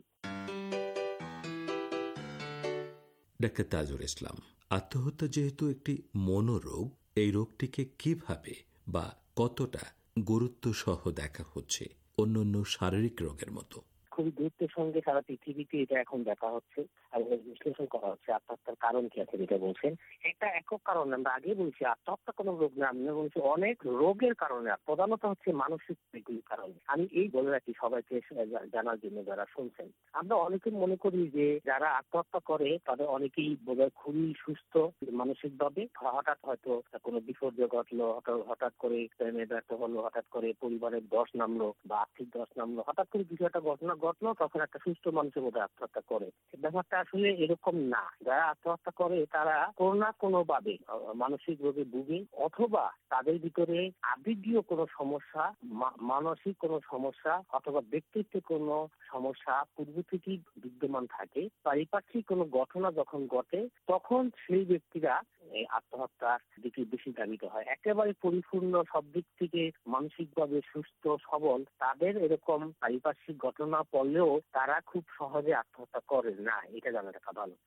ডাক্তার তাজুল ইসলাম, আত্মহত্যা যেহেতু একটি মনোরোগ, এই রোগটিকে কিভাবে বা কতটা গুরুত্ব সহ দেখা হচ্ছে অন্যান্য শারীরিক রোগের মতো? খুবই গুরুত্বের সঙ্গে সারা পৃথিবীতে এটা এখন দেখা হচ্ছে এবং বিশ্লেষণ করা হচ্ছে আত্মহত্যার কারণ কি আছে যেটা বলছেন। একটা একক কারণ আমরা আগে বলছি, আত্মহত্যা কোনো রোগ না, আমি বলছি অনেক রোগের কারণে, প্রধানত হচ্ছে মানসিক দিকগুলির কারণে। আমি এই বলে রাখি সবাইকে জানার জন্য যারা শুনছেন, আমরা অনেকে মনে করি যে যারা আত্মহত্যা করে তাদের অনেকেই বোধহয় খুবই সুস্থ মানসিকভাবে, হঠাৎ হয়তো কোনো বিপর্যয় ঘটলো, হঠাৎ করে প্রেমে ব্যর্থ হলো, হঠাৎ করে পরিবারের দশ নামলো বা আর্থিক দশ নামলো, হঠাৎ করে কিছু একটা ঘটনা ঘটলো, তখন একটা সুস্থ মানুষের মধ্যে আত্মহত্যা করে। ব্যাপারটা আসলে এরকম না। যারা আত্মহত্যা করে তারা কোনো না কোনো ভাবে মানসিক রোগে ভুগে, অথবা তাদের ভিতরে আবেগীয় কোনো সমস্যা, মানসিক কোনো সমস্যা অথবা ব্যক্তিত্বের কোনো সমস্যা পূর্ব থেকেই বিদ্যমান থাকে। পারিপার্শ্বিক কোনো ঘটনা যখন ঘটে তখন সেই ব্যক্তিরা আত্মহত্যার দিকে বেশি ধাবিত হয়। একেবারে পরিপূর্ণ সব দিক থেকে মানসিকভাবে সুস্থ সবল তাদের এরকম পারিপার্শ্বিক ঘটনা পড়লেও তারা খুব সহজে আত্মহত্যা করে না, এটা জানা রাখা ভালো।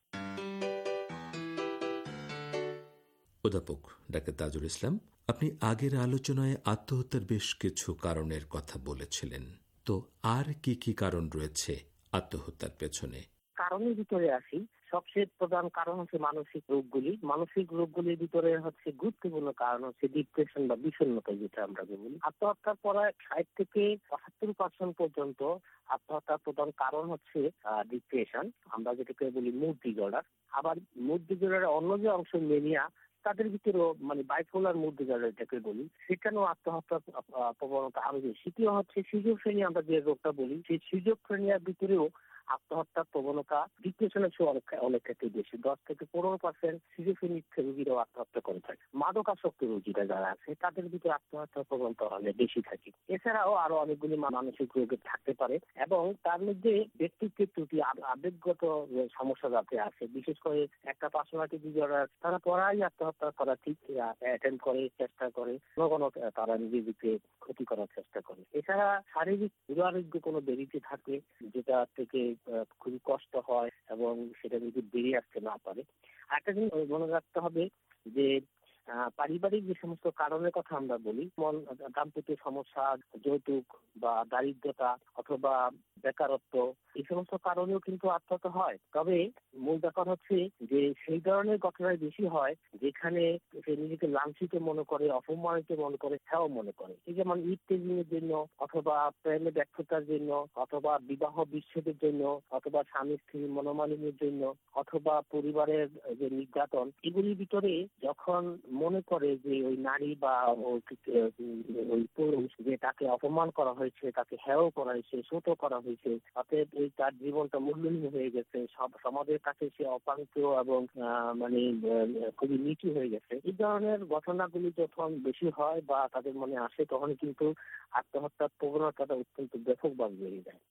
অধ্যাপক ডাক্তার তাজুল ইসলাম, আপনি আগের আলোচনায় আত্মহত্যার বেশ কিছু কারণের কথা বলেছিলেন, তো আর কি কি কারণ রয়েছে আত্মহত্যার পেছনে? কারণের ভিতরে আসি, সবচেয়ে প্রধান কারণ হচ্ছে মানসিক রোগগুলি। মানসিক রোগগুলির ভিতরে হচ্ছে গুরুত্বপূর্ণ কারণ হচ্ছে ডিপ্রেশন বা বিষণ্ণতা, যেটা আমরা বলি। আত্মহত্যার পরে 60 থেকে 75% পর্যন্ত আত্মহত্যার প্রধান কারণ হচ্ছে ডিপ্রেশন, আমরা যেটাকে বলি মুড ডিসঅর্ডার। আবার মুড ডিসঅর্ডারের অন্য যে অংশ মেনিয়া, তাদের ভিতরেও মানে বাইপোলার মুড ডিসঅর্ডার যেটাকে বলি, সেখানেও আত্মহত্যার প্রবণতা আরো বেশি। তৃতীয় হচ্ছে সিজোফ্রেনিয়া, আমরা যে রোগটা বলি, সেই সিজোফ্রেনিয়ার ভিতরেও আত্মহত্যার প্রবণতা ডিপ্রেশনের চেয়ে অনেক ক্ষেত্রে বেশি। 10 থেকে 15% সিজোফ্রেনিক রোগীরাও আত্মহত্যা করে থাকে। মাদকাসক্ত রোগীরা যারা আছে তাদের ভিতরে আত্মহত্যার প্রবণতা অনেক বেশি থাকে। এছাড়াও আরো অনেকগুলি মানসিক রোগ থাকতে পারে এবং তার মধ্যে ব্যক্তিত্বের ত্রুটি, আবেগগত সমস্যা যাতে আছে, বিশেষ করে একটা পার্সোনালিটি ডিসঅর্ডার, তারা পড়াই আত্মহত্যা করা ঠিক অ্যাটেম্প করে, চেষ্টা করে, কোনো তারা নিজেদেরকে ক্ষতি করার চেষ্টা করে। এছাড়া শারীরিক দুরারোগ্য কোনো বেরিতে থাকে যেটা থেকে খুবই কষ্ট হয় এবং সেটা যদি বেরিয়ে আসতে না পারে। একটা জিনিস মনে রাখতে হবে যে পারিবারিক যে সমস্ত কারণের কথা আমরা বলি, দাম্পত্য সমস্যা, যৌতুক বা দারিদ্রতা অথবা বেকারত্ব, এই সমস্ত কারণেও কিন্তু আত্মহত্যা হয়। তবে মূল ব্যাপার হচ্ছে যে সেই ধরনের ঘটনায় বেশি হয় যেখানে সে নিজেকে লাঞ্ছিত মনে করে, অপমানিত মনে করে, হ্যাঁ মনে করে। এই যেমন ইফতেজিং এর জন্য অথবা প্রেমে ব্যর্থতার জন্য অথবা বিবাহ বিচ্ছেদের জন্য অথবা স্বামী স্ত্রী মনোমালিন্যের জন্য অথবা পরিবারের যে নির্যাতন, এগুলির ভিতরে যখন মনে করে যে ওই নারী বা ওই পুরুষ যে তাকে অপমান করা হয়েছে, তাকে হেয় করা হয়েছে, ছোট করা হয়েছে, অতএব এই তার জীবনটা মূল্যহীন হয়ে গেছে, সব সমাজের কাছে সে অপাঙ্ক্ত এবং মানে খুবই নিচু হয়ে গেছে, এই ধরনের ঘটনাগুলি যখন বেশি হয় বা তাদের মনে আসে, তখন কিন্তু আত্মহত্যার প্রবণতাটা অত্যন্ত ব্যাপকভাবে বেড়ে যায়।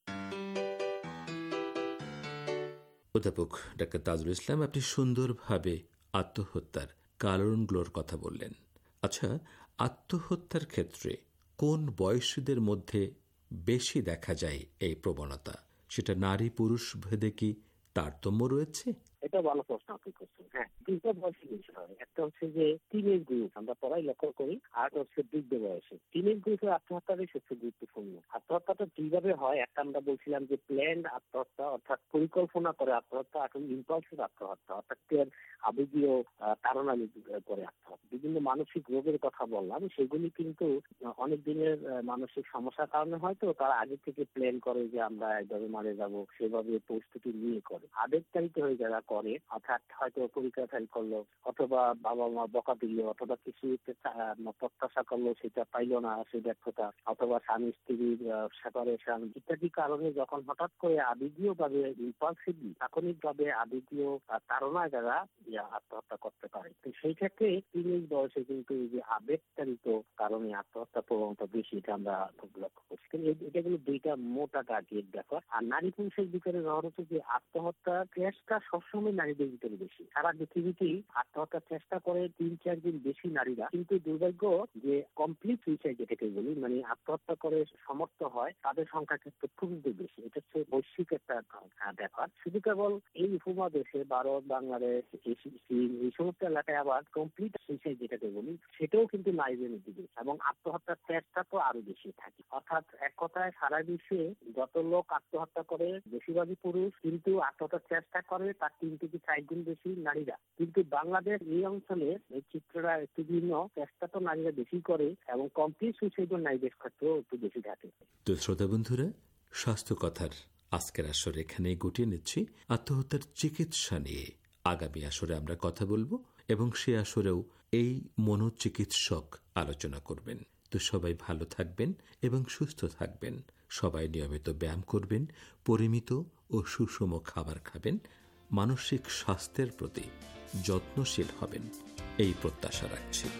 অধ্যাপক ডাক্তার তাজুল ইসলাম, আপনি সুন্দরভাবে আত্মহত্যার কারণগুলোর কথা বললেন। আচ্ছা, আত্মহত্যার ক্ষেত্রে কোন বয়সীদের মধ্যে বেশি দেখা যায় এই প্রবণতা? সেটা নারী পুরুষ ভেদে কি তারতম্য রয়েছে? এটা ভালো প্রশ্ন আপনি করছেন। হ্যাঁ, দুইটা বয়সে বেশি হয়। একটা হচ্ছে যে টিনেজ গ্রুপ, আমরা পড়াই লক্ষ্য করি, আর হচ্ছে বৃদ্ধ বয়সে। টিনেজ গ্রুপের আত্মহত্যাটাই সবচেয়ে গুরুত্বপূর্ণ। আত্মহত্যাটা কিভাবে হয়, একটা আমরা বলছিলাম যে প্ল্যান্ড আত্মহত্যা, অর্থাৎ পরিকল্পনা করে আত্মহত্যা, এখন ইম্পালসিভ আত্মহত্যা, অর্থাৎ আবেগীয় তাড়না করে আত্মহত্যা। বিভিন্ন মানসিক রোগের কথা বললাম, সেগুলি কিন্তু অনেক দিনের মানসিক সমস্যার কারণে হয়তো তারা আগে থেকে প্ল্যান করে যে আমরা এইভাবে মারা যাবো, সেভাবে প্রস্তুতি নিয়ে করে। আবেগতাড়িত হয়ে যারা করে, অর্থাৎ হয়তো পরীক্ষা ফেল করলো অথবা বাবা মা বকা দিল অথবা কিছু প্রত্যাশা করলো, সেটা পাইলো না, সে ব্যর্থতা, অথবা স্বামী স্ত্রীর সেপারেশন ইত্যাদি কারণে যখন হঠাৎ করে আবেগীয় ভাবে ইম্পালসিভলি, তাৎক্ষণিক ভাবে আবেগীয় তাড়নায় যারা আত্মহত্যা করতে পারে। তো সেই ক্ষেত্রে টিনেজ বয়সে কিন্তু এই যে আবেগতাড়িত কারণে আত্মহত্যা প্রবণতা বেশি, এটা আমরা খুব লক্ষ্য করছি। কিন্তু এটা কিন্তু দুইটা মোটা দাগের ব্যাপার। আর নারী পুরুষের ভিতরে হচ্ছে যে আত্মহত্যার চেষ্টা সবসময় নারীদের ভিতরে বেশি। সারা পৃথিবীতেই আত্মহত্যার চেষ্টা করে 3-4 দিন বেশি নারীরা, কিন্তু দুর্ভাগ্য যে কমপ্লিট সুইসাইড যেটাকে বলি, মানে আত্মহত্যা করে সমর্থ হয়, তাদের সংখ্যা কিন্তু পুরুষদের বেশি। এটা হচ্ছে বৈশ্বিক একটা ব্যাপার। শুধু কেবল এই উপমহাদেশে ভারত, বাংলাদেশ, এই সমস্ত এলাকায় আবার কমপ্লিট সুইসাইড যেটাকে বলি, সেটাও কিন্তু নারীদের মধ্যে বেশি এবং আত্মহত্যার চেষ্টা তো আরো বেশি থাকে। অর্থাৎ এক কথায় সারা বিশ্বে যত লোক আত্মহত্যা করে বেশিরভাগই পুরুষ, কিন্তু আত্মহত্যার চেষ্টা করে তার 3 থেকে 4 গুণ বেশি নারীরা। কিন্তু বাংলাদেশ এই অঞ্চলে এই চিত্রটা একটু ভিন্ন, চেষ্টা তো নারীরা বেশি করে এবং কমপ্লিট সুইসাইড নারীদের ক্ষেত্রেও একটু বেশি থাকে। তো শ্রোতা বন্ধুরা, স্বাস্থ্য কথার আজকের আসর এখানে গুটিয়ে নিচ্ছি। আত্মহত্যার চিকিৎসা নিয়ে আগামী আসরে আমরা কথা বলবো এবং সে আসরেও এই মনোচিকিৎসক আলোচনা করবেন। তো সবাই ভালো থাকবেন এবং সুস্থ থাকবেন। সবাই নিয়মিত ব্যায়াম করবেন, পরিমিত ও সুষম খাবার খাবেন, মানসিক স্বাস্থ্যের প্রতি যত্নশীল হবেন, এই প্রত্যাশা রাখছি।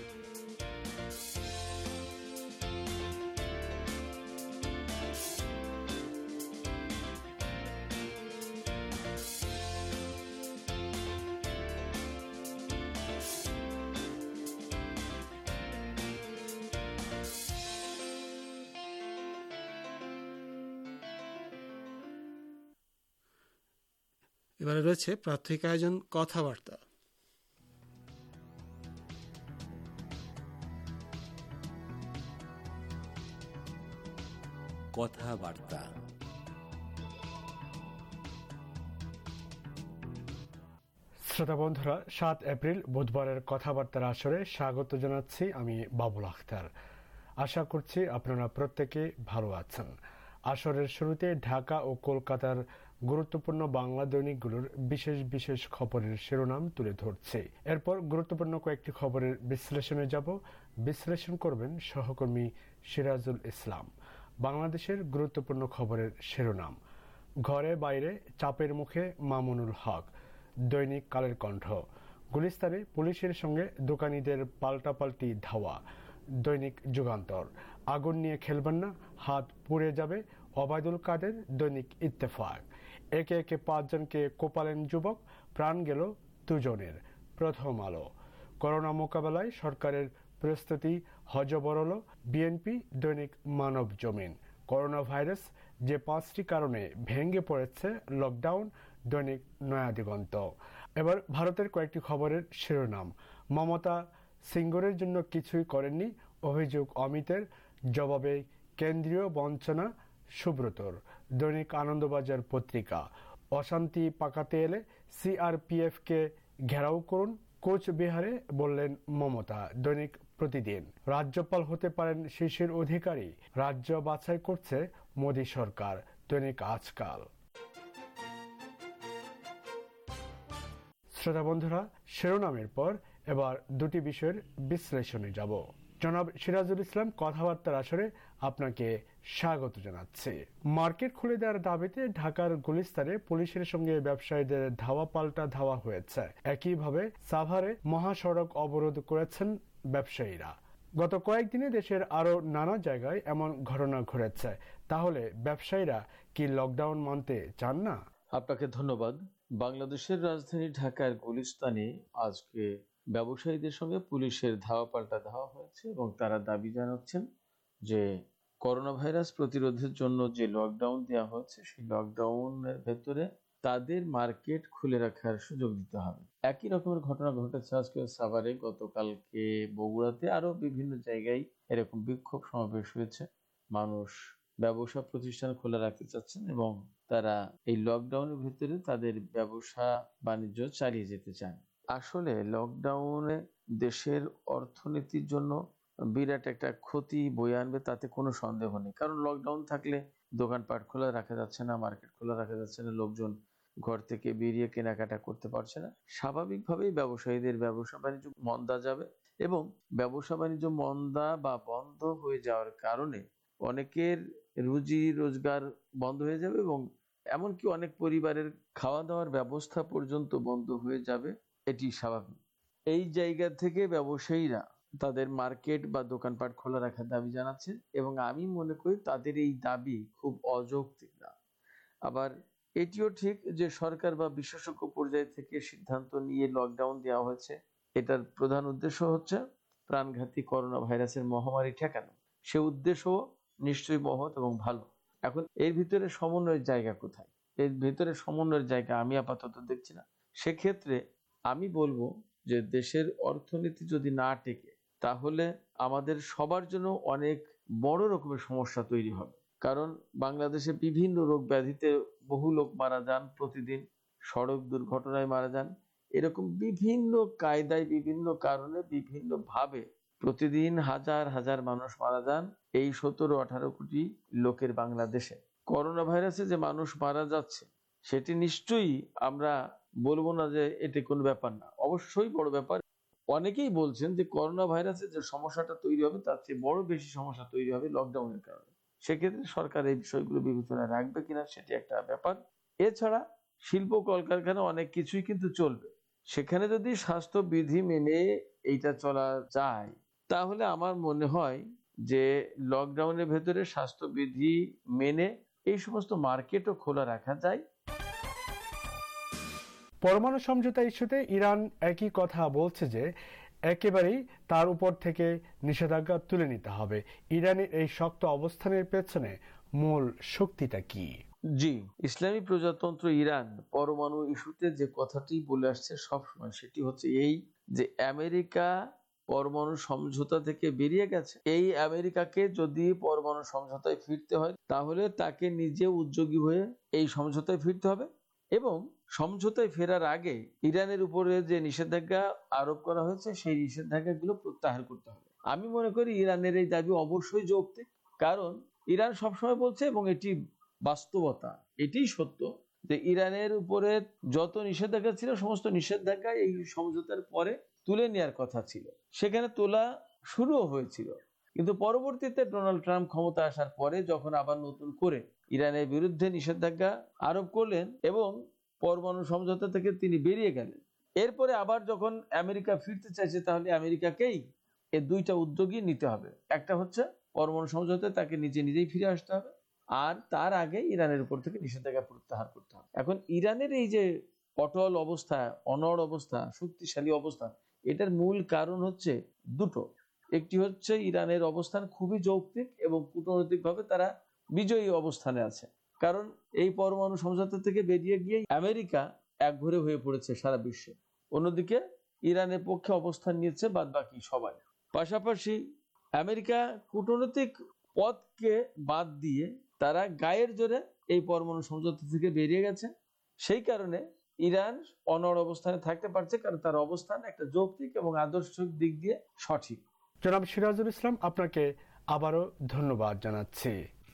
এবারে রয়েছে প্রাত্যহিক আয়োজন কথাবার্তা। কথাবার্তা শ্রোতা বন্ধুরা, 7 এপ্রিল বুধবারের কথাবার্তার আসরে স্বাগত জানাচ্ছি আমি বাবুল আখতার। আশা করছি আপনারা প্রত্যেকে ভালো আছেন। আসরের শুরুতে ঢাকা ও কলকাতার গুরুত্বপূর্ণ বাংলা দৈনিকগুলোর বিশেষ বিশেষ খবরের শিরোনাম তুলে ধরছে। এরপর গুরুত্বপূর্ণ কয়েকটি খবরের বিশ্লেষণে যাব। বিশ্লেষণ করবেন সহকর্মী সিরাজুল ইসলাম। বাংলাদেশের গুরুত্বপূর্ণ খবরের শিরোনাম: ঘরে বাইরে চাপের মুখে মামুনুল হক। দৈনিক কালের কণ্ঠ: গুলিস্তানে পুলিশের সঙ্গে দোকানীদের পাল্টাপাল্টি ধাওয়া। দৈনিক যুগান্তর: আগুন নিয়ে খেলবেন না, হাত পুড়ে যাবে ওবায়দুল কাদের। দৈনিক ইত্তেফাক: একে একে 5 জনকে কোপালেন যুবক, প্রাণ গেল 2 জনের। প্রথম আলো: করোনা মোকাবেলায় সরকারের প্রস্তুতি হযবরল বিএনপি। দৈনিক মানব জমিন: করোনা ভাইরাস, যে 5টি কারণে ভেঙে পড়েছে লকডাউন। দৈনিক নয়া দিগন্ত। এবার ভারতের কয়েকটি খবরের শিরোনাম: মমতা সিঙ্গুরের জন্য কিছুই করেননি, অভিযোগ অমিতের। জবাবে কেন্দ্রীয় বঞ্চনা সুব্রতর। দৈনিক আনন্দবাজার পত্রিকা: অশান্তি পাকাতে এলে সিআরপিএফকে ঘেরাও করুন, কোচবিহারে বললেন মমতা। দৈনিক প্রতিদিন: রাজ্যপাল হতে পারেন শিশির অধিকারী, রাজ্য বাছাই করছে মোদী সরকার। দৈনিক আজকাল। শ্রোতা বন্ধুরা, শিরোনামের পর এবার দুটি বিষয়ের বিশ্লেষণে যাব। জনাব সিরাজুল ইসলাম কথাবার্তার আসরে আপনাকে স্বাগত জানাচ্ছি। মার্কেট খুলে দেওয়ার দাবিতে ঢাকার গুলিস্তানে পুলিশের সঙ্গে ব্যবসায়ীদের ধাওয়া পাল্টা ধাওয়া হয়েছে। একইভাবে সাভারে মহাসড়ক অবরোধ করেছেন ব্যবসায়ীরা। গত কয়েকদিনে দেশের আরো নানা জায়গায় এমন ঘটনা ঘটেছে। তাহলে ব্যবসায়ীরা কি লকডাউন মানতে চান না? আপনাকে ধন্যবাদ। বাংলাদেশের রাজধানী ঢাকার গুলিস্তানে আজকে ব্যবসায়ীদের সঙ্গে পুলিশের ধাওয়া পাল্টা ধাওয়া হয়েছে এবং তারা দাবি জানাচ্ছেন যে করোনা ভাইরাস প্রতিরোধের জন্য যে লকডাউন দেওয়া হয়েছে সেই লকডাউনের ভেতরে তাদের মার্কেট খুলে রাখার সুযোগ দিতে হবে। একই রকমের ঘটনা ঘটেছে আজকে সাভারে, গতকালকে বগুড়াতে, আরো বিভিন্ন জায়গায় এরকম বিক্ষোভ সমাবেশ হয়েছে। মানুষ ব্যবসা প্রতিষ্ঠান খোলা রাখতে চাচ্ছেন এবং তারা এই লকডাউনের ভিতরে তাদের ব্যবসা বাণিজ্য চালিয়ে যেতে চান। আসলে লকডাউনে দেশের অর্থনীতির জন্য বিরাট একটা ক্ষতি বয়ে আনবে, তাতে কোনো সন্দেহ নেই। কারণ লকডাউন থাকলে দোকানপাট খোলা রাখা যাচ্ছে না, মার্কেট খোলা রাখা যাচ্ছে না, লোকজন ঘর থেকে বেরিয়ে কেনাকাটা করতে পারছে না। স্বাভাবিকভাবেই ব্যবসায়ীদের ব্যবসা বাণিজ্য মন্দা যাবে এবং ব্যবসা বাণিজ্য মন্দা বা বন্ধ হয়ে যাওয়ার কারণে অনেকের রুজি রোজগার বন্ধ হয়ে যাবে এবং এমনকি অনেক পরিবারের খাওয়া দাওয়ার ব্যবস্থা পর্যন্ত বন্ধ হয়ে যাবে। এটি স্বাভাবিক। এই জায়গা থেকে ব্যবসায়ীরা তাদের মার্কেট বা দোকানপাট খোলা রাখার দাবি জানাচ্ছে এবং আমি মনে করি তাদের এই দাবি খুব অযৌক্তিক না। আবার এটিও ঠিক যে সরকার বা বিশেষজ্ঞ পর্যায় থেকে সিদ্ধান্ত নিয়ে লকডাউন দেওয়া হয়েছে, এটার প্রধান উদ্দেশ্য হচ্ছে প্রাণঘাতী করোনা ভাইরাসের মহামারী ঠেকানো। সে উদ্দেশ্য নিশ্চয়ই মহৎ এবং ভালো। এখন এর ভিতরে সমন্বয়ের জায়গা কোথায়? এর ভিতরে সমন্বয়ের জায়গা আমি আপাতত দেখছি না। সেক্ষেত্রে আমি বলবো যে দেশের অর্থনীতি যদি না টেকে তাহলে আমাদের সবার জন্য অনেক বড় রকমের সমস্যা তৈরি হবে। কারণ বাংলাদেশে বিভিন্ন রোগ ব্যাধিতে বহু লোক মারা যান প্রতিদিন, সড়ক দুর্ঘটনায় মারা যান, এরকম বিভিন্ন কায়দায় বিভিন্ন কারণে বিভিন্ন ভাবে প্রতিদিন হাজার হাজার মানুষ মারা যান এই 17-18 কোটি লোকের বাংলাদেশে। করোনা ভাইরাসে যে মানুষ মারা যাচ্ছে সেটি নিশ্চয়ই আমরা বলবো না যে এটি কোনো ব্যাপার না, অবশ্যই বড় ব্যাপার। অনেকেই বলছেন যে করোনা ভাইরাসে যে সমস্যাটা তৈরি হবে তার চেয়ে বড় বেশি সমস্যা তৈরি হবে লকডাউনের কারণে। সেক্ষেত্রে সরকার এই বিষয়গুলো বিবেচনায় রাখবে কিনা সেটি একটা ব্যাপার। এছাড়া শিল্প কলকারখানা অনেক কিছুই কিন্তু চলবে, সেখানে যদি স্বাস্থ্য বিধি মেনে এইটা চলা যায় তাহলে আমার মনে হয় যে লকডাউনের ভেতরে স্বাস্থ্যবিধি মেনে এই সমস্ত মার্কেটও খোলা রাখা যায়। পরমাণু সমঝোতা ইস্যুতে ইরান একই কথা বলছে যে একেবারেই তার উপর থেকে নিষেধাজ্ঞা তুলে নিতে হবে। ইরানের এই শক্ত অবস্থানের পেছনে মূল শক্তিটা কি? জি, ইসলামী প্রজাতন্ত্র ইরান পরমাণু ইস্যুতে যে কথাটি বলে আসছে সবসময় সেটি হচ্ছে এই যে আমেরিকা পরমাণু সমঝোতা থেকে বেরিয়ে গেছে। এই আমেরিকাকে যদি পরমাণু সমঝোতায় ফিরতে হয় তাহলে তাকে নিজে উদ্যোগী হয়ে এই সমঝোতায় ফিরতে হবে এবং সমঝোতায় ফেরার আগে ইরানের উপরে যে নিষেধাজ্ঞা আরোপ করা হয়েছে সেই নিষেধাজ্ঞাগুলো প্রত্যাহার করতে হবে। আমি মনে করি ইরানের এই দাবি অবশ্যই যৌক্তিক, কারণ ইরান সবসময় বলছে এবং এটি বাস্তবতা, এটি সত্য যে ইরানের উপরে যত নিষেধাজ্ঞা ছিল সমস্ত নিষেধাজ্ঞা এই সমঝোতার পরে তুলে নেওয়ার কথা ছিল, সেখানে তোলা শুরুও হয়েছিল। কিন্তু পরবর্তীতে ডোনাল্ড ট্রাম্প ক্ষমতা আসার পরে যখন আবার নতুন করে ইরানের বিরুদ্ধে নিষেধাজ্ঞা আরোপ করলেন এবং পরমাণু সমঝোতা থেকে তিনি বেরিয়ে গেলেন, এরপরে আবার যখন আমেরিকা ফিরতে চাইছে তাহলে আমেরিকাকেই এই দুইটা উদ্যোগই নিতে হবে। একটা হচ্ছে পরমাণু সমঝোতায় তাকে নিজেই ফিরে আসতে হবে, আর তার আগে ইরানের উপর থেকে নিষেধাজ্ঞা প্রত্যাহার করতে হবে। এখন ইরানের এই যে অটল অবস্থা, অনড় অবস্থা, শক্তিশালী অবস্থান, এটার মূল কারণ হচ্ছে দুটো। একটি হচ্ছে ইরানের অবস্থান খুবই যৌক্তিক এবং কূটনৈতিকভাবে তারা বিজয়ী অবস্থানে আছে, কারণ এই পরমাণু সমঝোতা থেকে বেরিয়ে গিয়ে আমেরিকা একঘরে হয়ে পড়েছে সারা বিশ্বে। অন্যদিকে ইরানের পক্ষে অবস্থান নিয়েছে বাদ বাকি সবাই। পাশাপাশি আমেরিকা কূটনৈতিক পথকে বাদ দিয়ে তারা গায়ের জোরে এই পরমাণু সমঝোতা থেকে বেরিয়ে গেছে। সেই কারণে ইরান অনড় অবস্থানে থাকতে পারছে, কারণ তার অবস্থান একটা যৌক্তিক এবং আদর্শিক দিক দিয়ে সঠিক। জনাব সিরাজুল ইসলাম, আপনাকে আবারও ধন্যবাদ জানাচ্ছি।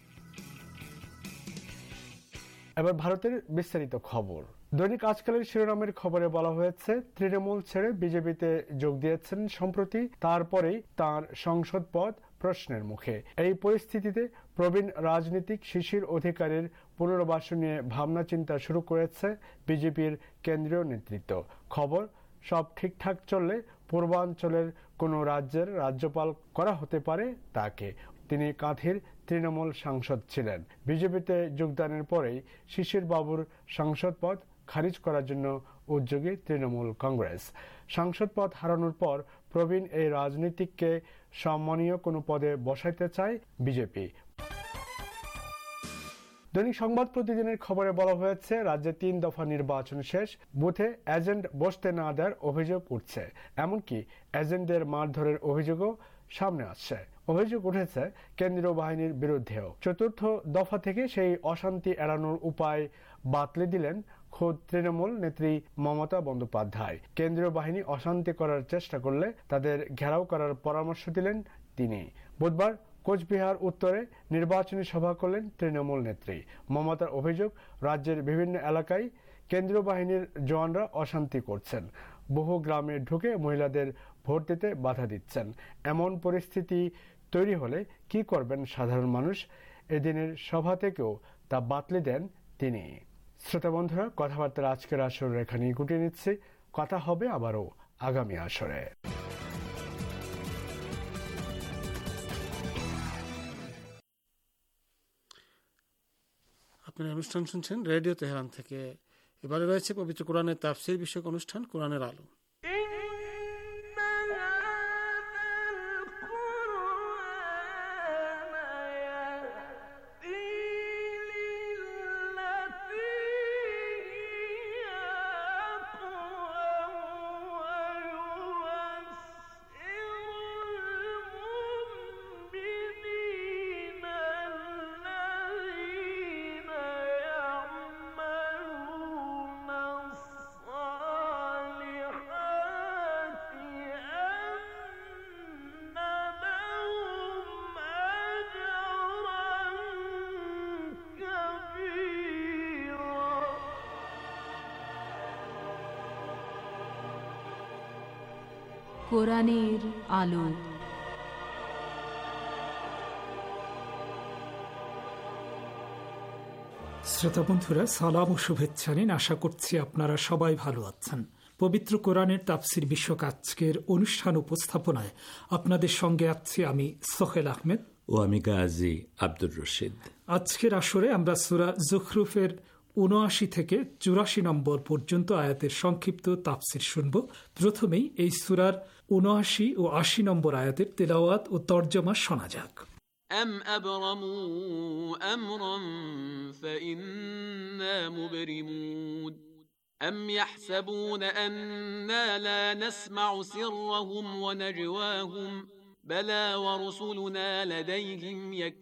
এবার ভারতের বিস্তারিত খবর। দৈনিক আজকালের শিরোনামের খবরে বলা হয়েছে তৃণমূল ছেড়ে বিজেপিতে যোগ দিয়েছেন সম্প্রতি, তারপরেই তার সংসদ পদ প্রশ্নের মুখে। এই পরিস্থিতিতে প্রবীণ রাজনীতিক শিশির অধিকারীর পুনর্বাসন নিয়ে ভাবনা চিন্তা শুরু করেছে বিজেপির কেন্দ্রীয় নেতৃত্ব। খবর, সব ঠিকঠাক চললে পূর্বাঞ্চলের কোনো রাজ্যের রাজ্যপাল করা হতে পারে তাকে। তিনি কাঁথির তৃণমূল সাংসদ ছিলেন। বিজেপিতে যোগদানের পরেই শিশির বাবুর সাংসদ পদ খারিজ করার জন্য উদ্যোগী তৃণমূল কংগ্রেস। সাংসদ পদ হারানোর পর প্রবীণ এই রাজনীতিককে সম্মানীয় কোনো পদে বসাইতে চায় বিজেপি। দৈনিক সংবাদ প্রতিদিনের খবরে বলা হয়েছে রাজ্যে 3 দফা নির্বাচন শেষ, বুথে এজেন্ট বসতে না দেওয়ার অভিযোগ উঠছে, এমনকি এজেন্টদের মারধরের অভিযোগও সামনে আসছে। অভিযোগ উঠেছে কেন্দ্রীয় বাহিনীর বিরুদ্ধেও। 4র্থ দফা থেকে সেই অশান্তি এড়ানোর উপায় বাতলে দিলেন খোদ তৃণমূল নেত্রী মমতা বন্দ্যোপাধ্যায়। কেন্দ্রীয় বাহিনী অশান্তি করার চেষ্টা করলে তাদের ঘেরাও করার পরামর্শ দিলেন তিনি। বুধবার কোচবিহার উত্তরে নির্বাচনী সভা করলেন তৃণমূল নেত্রী। মমতার অভিযোগ, রাজ্যের বিভিন্ন এলাকায় কেন্দ্রীয় বাহিনীর জওয়ানরা অশান্তি করছেন, বহু গ্রামে ঢুকে মহিলাদের ভোট দিতে বাধা দিচ্ছেন। এমন পরিস্থিতি তৈরি হলে কি করবেন সাধারণ মানুষ? এদিনের সভা থেকেও তা বাতলে দেন তিনি। শ্রোতা বন্ধুরা, কথাবার্তার আজকের আসর এখানেই গুটিয়ে নিচ্ছি। কথা হবে আবারও আগামী আসরে। আপনারা অনুষ্ঠান শুনছেন রেডিও তেহরান থেকে। এবারে রয়েছে পবিত্র কোরআনের তাফসীর বিষয়ক অনুষ্ঠান কোরআনের আলো। কোরআনের আলো। শ্রোতা বন্ধুরা, সালাম ও শুভেচ্ছা নিন। আশা করছি আপনারা সবাই ভালো আছেন। পবিত্র কোরআনের তাফসির বিষয়ক আজকের অনুষ্ঠান উপস্থাপনায় আপনাদের সঙ্গে আছি আমি সোহেল আহমেদ ও আমি গাজী আব্দুর রশিদ। আজকের আসরে আমরা সূরা যুখরুফের ৭৯ থেকে ৮৪ নম্বর পর্যন্ত আয়াতের সংক্ষিপ্ত তাফসির শুনব। প্রথমেই এই সূরার ৭৯ ও ৮০ নম্বর আয়াতের তেলাওয়াত ও তর্জমা শোনা যাক। أم أبرموا أمرا فإنا مبرمون أم يحسبون أنا لا نسمع سرهم ونجواهم بلى ورسلنا لديهم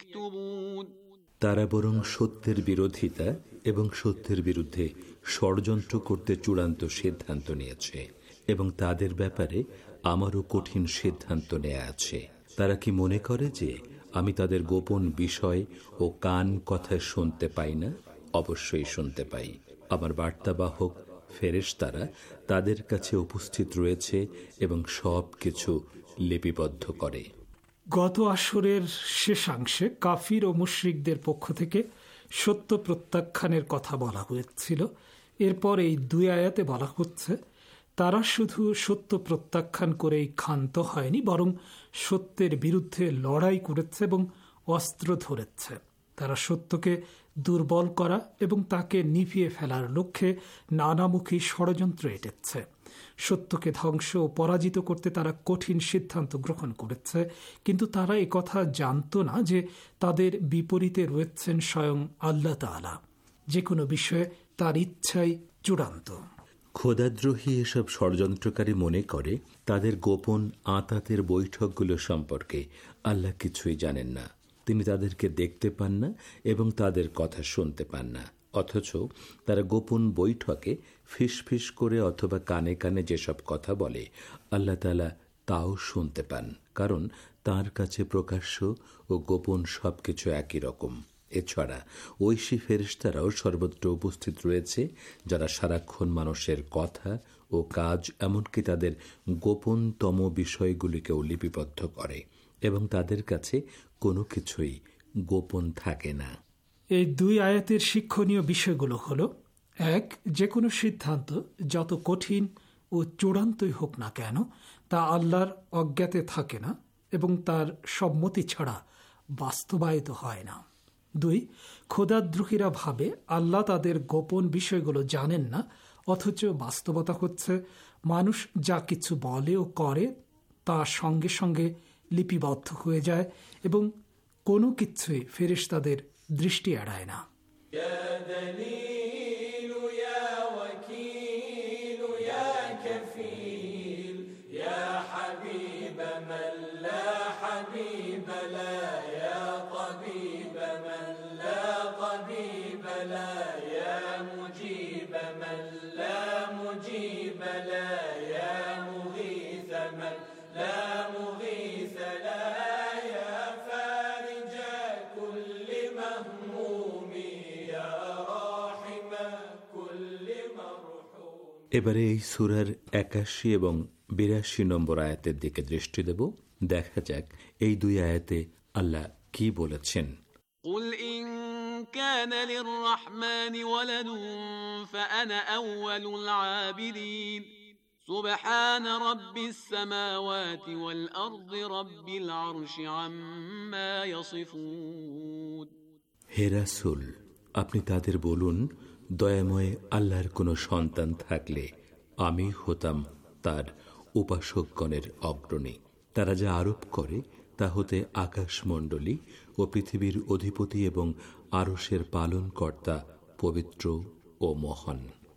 يكتبون তারা বরং সত্যের বিরোধিতা এবং সত্যের বিরুদ্ধে ষড়যন্ত্র করতে চূড়ান্ত সিদ্ধান্ত নিয়েছে এবং তাদের ব্যাপারে আমারও কঠিন সিদ্ধান্ত নেওয়া আছে। তারা কি মনে করে যে আমি তাদের গোপন বিষয় ও কান কথা শুনতে পাই না? অবশ্যই শুনতে পাই। আমার বার্তাবাহক ফেরেশতারা তাদের কাছে উপস্থিত রয়েছে এবং সব কিছু লিপিবদ্ধ করে। গত আসরের শেষাংশে কাফির ও মুশরিকদের পক্ষ থেকে সত্য প্রত্যাখ্যানের কথা বলা হয়েছিল। এরপর এই দুই আয়াতে বলা হচ্ছে তারা শুধু সত্য প্রত্যাখ্যান করেই ক্ষান্ত হয়নি, বরং সত্যের বিরুদ্ধে লড়াই করেছে এবং অস্ত্র ধরেছে। তারা সত্যকে দুর্বল করা এবং তাকে নিভিয়ে ফেলার লক্ষ্যে নানামুখী ষড়যন্ত্র এঁটেছে। সত্যকে ধ্বংস ও পরাজিত করতে তারা কঠিন সিদ্ধান্ত গ্রহণ করেছে, কিন্তু তারা একথা জানত না যে তাদের বিপরীতে রয়েছেন স্বয়ং আল্লাহ তাআলা। যে কোনো বিষয়ে তার ইচ্ছাই চূড়ান্ত। খোদাদ্রোহী এসব ষড়যন্ত্রকারী মনে করে তাদের গোপন আঁতাতের বৈঠকগুলো সম্পর্কে আল্লাহ কিছুই জানেন না। তিনি তাদেরকে দেখতে পান না এবং তাদের কথা শুনতে পান না। অথচ তারা গোপন বৈঠকে ফিসফিস করে অথবা কানে কানে যেসব কথা বলে আল্লাহ তাআলা তাও শুনতে পান, কারণ তার কাছে প্রকাশ্য ও গোপন সবকিছু একই রকম। এছাড়া ঐশী ফেরেশতারাও সর্বত্র উপস্থিত রয়েছে, যারা সারাক্ষণ মানুষের কথা ও কাজ, এমনকি তাদের গোপনতম বিষয়গুলিকেও লিপিবদ্ধ করে এবং তাদের কাছে কোনো কিছুই গোপন থাকে না। এই দুই আয়াতের শিক্ষণীয় বিষয়গুলো হলো: এক, যে কোনো সিদ্ধান্ত যত কঠিন ও চূড়ান্তই হোক না কেন তা আল্লাহর অজ্ঞাতে থাকে না এবং তার সম্মতি ছাড়া বাস্তবায়িত হয় না। দুই, খোদাদ্রোহীরা ভাবে আল্লাহ তাদের গোপন বিষয়গুলো জানেন না, অথচ বাস্তবতা হচ্ছে মানুষ যা কিছু বলে ও করে তা সঙ্গে সঙ্গে লিপিবদ্ধ হয়ে যায় এবং কোনো কিছুই ফেরেশতাদের দৃষ্টি এড়ায় না। এবারে এই সূরার ৮১ এবং ৮২ নম্বর আয়াতের দিকে দৃষ্টি দেব। দেখা যাক এই দুই আয়াতে আল্লাহ কি বলেছেন। قل إن كان للرحمن ولد فأنا أول العابدين سبحان رب السماوات والأرض رب العرش عما يصفون হে রাসূল, আপনি তাদের বলুন, দয়াময় আল্লাহর কোনো সন্তান থাকলে আমি হতাম তার উপাসকগণের অগ্রণী। তারা যা আরোপ করে তা হতে আকাশমণ্ডলী ও পৃথিবীর অধিপতি এবং আরশের পালনকর্তা পবিত্র ও মহান।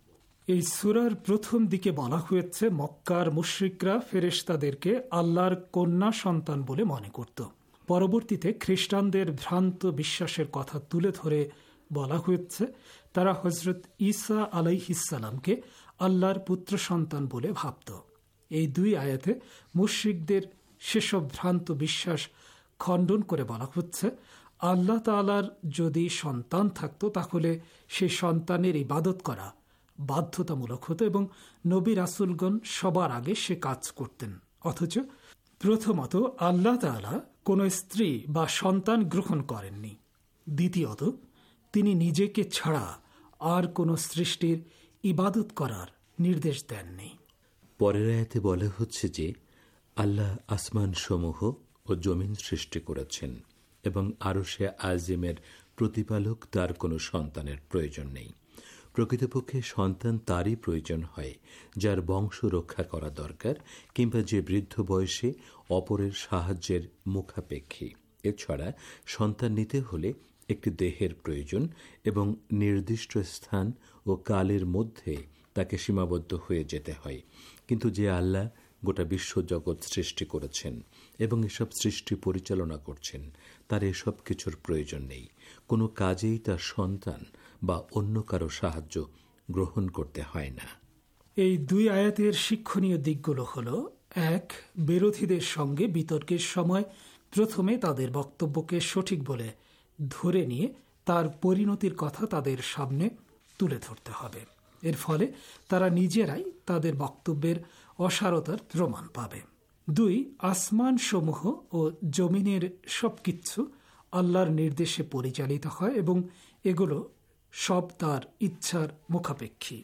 এই সূরার প্রথম দিকে বলা হয়েছে মক্কার মুশরিকরা ফেরেশতাদেরকে আল্লাহর কন্যা সন্তান বলে মনে করত। পরবর্তীতে খ্রিস্টানদের ভ্রান্ত বিশ্বাসের কথা তুলে ধরে বলা হয়েছে তারা হযরত ঈসা আলাইহিসসালামকে আল্লাহর পুত্র সন্তান বলে ভাবত। এই দুই আয়াতে মুশরিকদের সেসব ভ্রান্ত বিশ্বাস খণ্ডন করে বলা হচ্ছে আল্লাহ তাআলার যদি সন্তান থাকত তাহলে সেই সন্তানের ইবাদত করা বাধ্যতামূলক হতো এবং নবী রাসূলগণ সবার আগে সে কাজ করতেন। অথচ প্রথমত আল্লাহ তাআলা কোনো স্ত্রী বা সন্তান গ্রহণ করেননি, দ্বিতীয়ত তিনি নিজেকে ছাড়া আর কোনো সৃষ্টির ইবাদত করার নির্দেশ দেননি। পরের আয়াতে বলা হচ্ছে যে আল্লাহ আসমান সমূহ ও জমিন সৃষ্টি করেছেন এবং আরশে আজিমের প্রতিপালক, তার কোনো সন্তানের প্রয়োজন নেই। প্রকৃতপক্ষে সন্তান তারই প্রয়োজন হয় যার বংশ রক্ষা করা দরকার কিংবা যে বৃদ্ধ বয়সে অপরের সাহায্যের মুখাপেক্ষী। এছাড়া সন্তান নিতে হলে একটি দেহের প্রয়োজন এবং নির্দিষ্ট স্থান ও কালের মধ্যে তাকে সীমাবদ্ধ হয়ে যেতে হয়। কিন্তু যে আল্লাহ গোটা বিশ্বজগৎ সৃষ্টি করেছেন এবং এসব সৃষ্টি পরিচালনা করছেন, তার এসব কিছুর প্রয়োজন নেই। কোনো কাজেই তার সন্তান বা অন্য কারো সাহায্য গ্রহণ করতে হয় না। এই দুই আয়াতের শিক্ষণীয় দিকগুলো হল: এক, বিরোধীদের সঙ্গে বিতর্কের সময় প্রথমে তাদের বক্তব্যকে সঠিক বলে ধরে নিয়ে তার পরিণতির কথা তাদের সামনে তুলে ধরতে হবে। এর ফলে তারা নিজেরাই তাদের বক্তব্যের অসারতার প্রমাণ পাবে। দুই, আসমান সমূহ ও জমিনের সবকিছু আল্লাহর নির্দেশে পরিচালিত হয় এবং এগুলো সব তার ইচ্ছার মুখাপেক্ষী।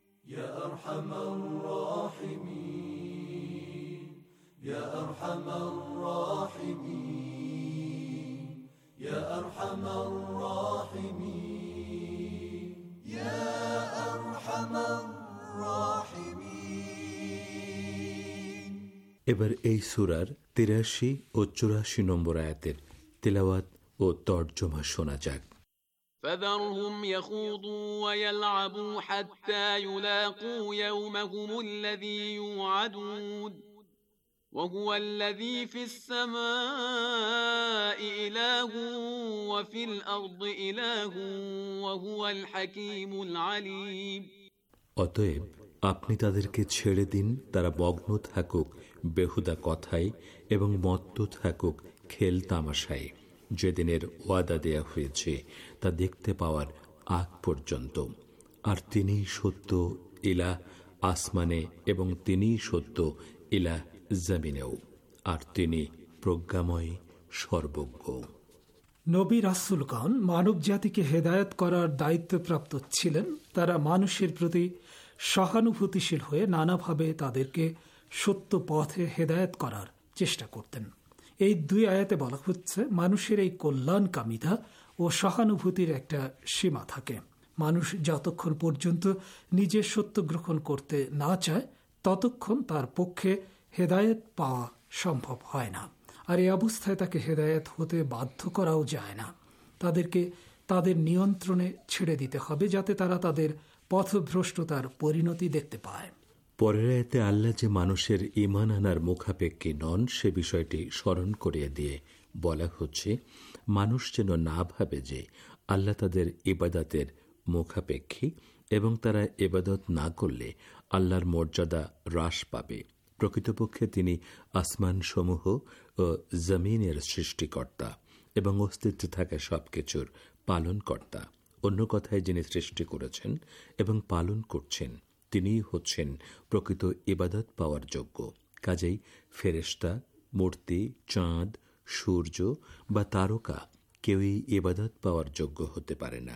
এবার এই সূরার ৮৩ ও ৮৪ নম্বর আয়াতের তিলাওয়াত ও তর্জমা শোনা যাক। فذرهم يخوضوا ويلعبوا حتى يلاقوا يومهم الذي يوعدون وهو الذي في السماء إله وفي الأرض إله وهو الحكيم العليم। অতএব আপনি তাদেরকে ছেড়ে দিন, তারা মগ্ন থাকুক বেহুদা কথায় এবং মত্ত থাকুক খেল তামাশায়। যেদিনের ওয়াদা দেয়া হয়েছে তা দেখতে পাওয়ার আগ পর্যন্ত। আর তিনিই সত্য ইলাহ আসমানে এবং তিনিই সত্য ইলাহ জমিনেও, আর তিনি প্রজ্ঞাময় সর্বজ্ঞ। নবী রাসূলগণ মানব জাতিকে হেদায়েত করার দায়িত্বপ্রাপ্ত ছিলেন। তারা মানুষের প্রতি সহানুভূতিশীল হয়ে নানাভাবে তাদেরকে সত্য পথে হেদায়েত করার চেষ্টা করতেন। এই দুই আয়াতে বলা হচ্ছে মানুষের এই কল্যাণকামিতা ও সহানুভূতির একটা সীমা থাকে। মানুষ যতক্ষণ পর্যন্ত নিজের সত্য গ্রহণ করতে না চায় ততক্ষণ তার পক্ষে হেদায়েত পাওয়া সম্ভব হয় না। আর এই অবস্থায় তাকে হেদায়েত হতে বাধ্য করাও যায় না। তাদেরকে তাদের নিয়ন্ত্রণে ছেড়ে দিতে হবে যাতে তারা তাদের পথভ্রষ্টতার পরিণতি দেখতে পায়। পরের আয়াতে আল্লাহ যে মানুষের ঈমান আনার মুখাপেক্ষী নন সে বিষয়টি স্মরণ করিয়ে দিয়ে বলা হচ্ছে মানুষ যেন না ভাবে যে আল্লাহ তাদের ইবাদতের মুখাপেক্ষী এবং তারা ইবাদত না করলে আল্লাহর মর্যাদা হ্রাস পাবে। প্রকৃতপক্ষে তিনি আসমান সমূহ ও জমিনের সৃষ্টিকর্তা এবং অস্তিত্বে থাকা সবকিছুর পালনকর্তা। অন্য কথায় যিনি সৃষ্টি করেছেন এবং পালন করছেন তিনিই হচ্ছেন প্রকৃত ইবাদত পাওয়ার যোগ্য। কাজেই ফেরেশতা, মূর্তি, চাঁদ, সূর্য বা তারকা কেউই ইবাদত পাওয়ার যোগ্য হতে পারে না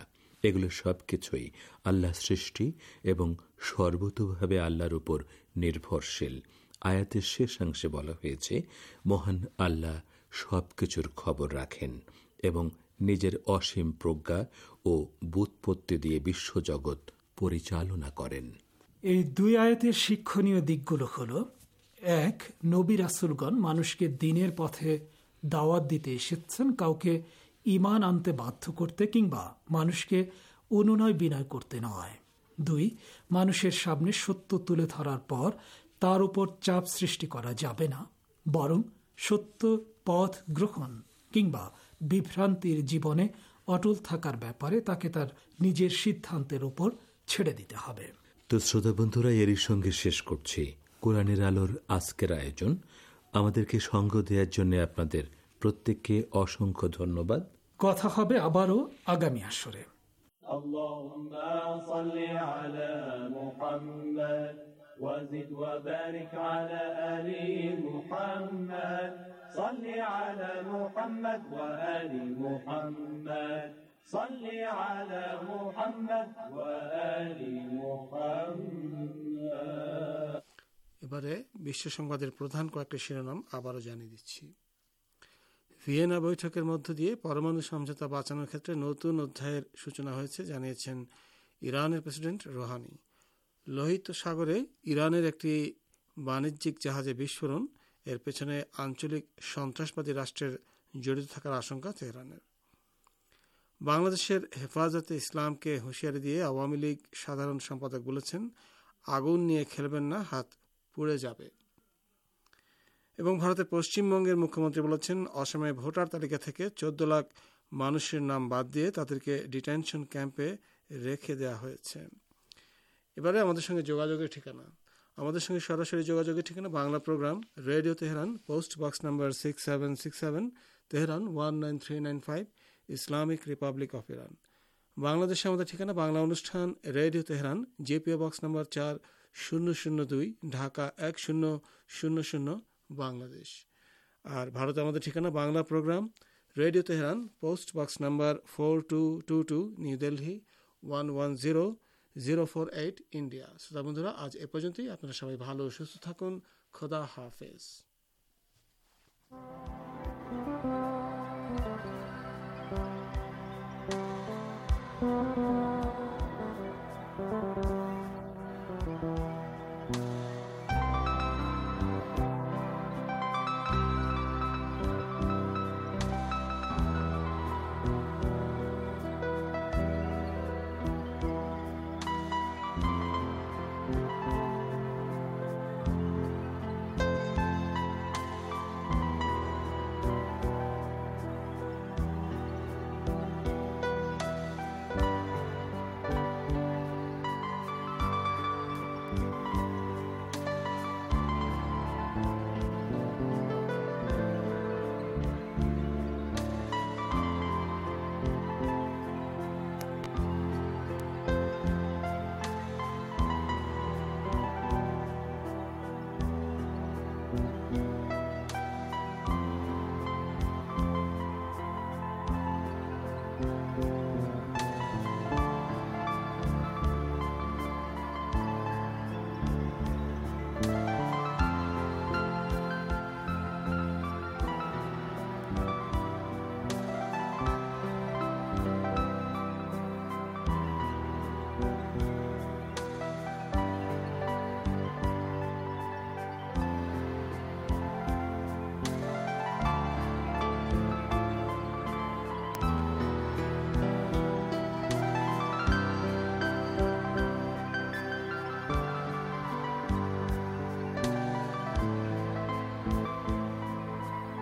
এগুলো সব কিছুই আল্লাহ সৃষ্টি এবং সর্বতোভাবে আল্লাহর উপর নির্ভরশীল। আয়াতের শেষাংশে বলা হয়েছে, মহান আল্লাহ সব কিছুর খবর রাখেন এবং নিজের অসীম প্রজ্ঞা ও বুৎপত্তি দিয়ে বিশ্বজগৎ পরিচালনা করেন। এই দুই আয়াতের শিক্ষণীয় দিকগুলো হলো, এক, নবী রাসূলগণ মানুষকে দ্বীনের পথে দাওয়াত দিতে এসেছেন, কাউকে ঈমান আনতে বাধ্য করতে কিংবা মানুষকে অনুনয় বিনয় করতে নয়। দুই, মানুষের সামনে সত্য তুলে ধরার পর তার উপর চাপ সৃষ্টি করা যাবে না, বরং সত্য পথ গ্রহণ কিংবা বিভ্রান্তির জীবনে অটল থাকার ব্যাপারে তাকে তার নিজের সিদ্ধান্তের উপর ছেড়ে দিতে হবে। তো শ্রোতা বন্ধুরা, এরই সঙ্গে শেষ করছি কোরআনের আলোর আজকের আয়োজন। আমাদেরকে সঙ্গ দেওয়ার জন্য আপনাদের প্রত্যেককে অসংখ্য ধন্যবাদ। কথা হবে আবারও আগামী আসরে। اللهم صل على محمد وزد وبارك على آل محمد صل على محمد وآل محمد صل على محمد وآل محمد। এবারে বিশ্ব সংবাদের প্রধান কয়েকটি শিরোনাম আবারও জানিয়ে দিচ্ছি। ভিয়েনা বৈঠকের মধ্য দিয়ে পরমাণু সমঝোতা বাঁচানোর ক্ষেত্রে নতুন অধ্যায়ের সূচনা হয়েছে জানিয়েছেন ইরানের প্রেসিডেন্ট রুহানি। লোহিত সাগরে ইরানের একটি বাণিজ্যিক জাহাজে বিস্ফোরণ, এর পেছনে আঞ্চলিক সন্ত্রাসবাদী রাষ্ট্রের জড়িত থাকার আশঙ্কা তেহরানের। বাংলাদেশের হেফাজতে ইসলামকে হুঁশিয়ারি দিয়ে আওয়ামী লীগ সাধারণ সম্পাদক বলেছেন, আগুন নিয়ে খেলবেন না, হাত পুড়ে যাবে। এবং ভারতের পশ্চিমবঙ্গের মুখ্যমন্ত্রী বলেছেন, অসমে ভোটার তালিকা থেকে 14 লাখ মানুষের নাম বাদ দিয়ে তাদেরকে ডিটেনশন ক্যাম্পে রেখে দেওয়া হয়েছে। এবারে আমাদের সঙ্গে যোগাযোগের ঠিকানা। আমাদের সঙ্গে সরাসরি যোগাযোগের ঠিকানা Bangla program, radio Tehran, post box number 6767, Tehran 19395, Islamic Republic of Iran. বাংলাদেশে আমাদের ঠিকানা বাংলা অনুষ্ঠান, radio Tehran, GPO box number 4002, Dhaka 1000, Bangladesh. আর ভারতে আমাদের ঠিকানা Bangla program, radio Tehran, post box number 4222, New Delhi 110048, India. শ্রোতা বন্ধুরা, আজ এ পর্যন্তই। আপনারা সবাই ভালো সুস্থ থাকুন। খোদা হাফেজ।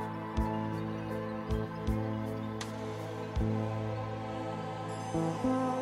Thank you.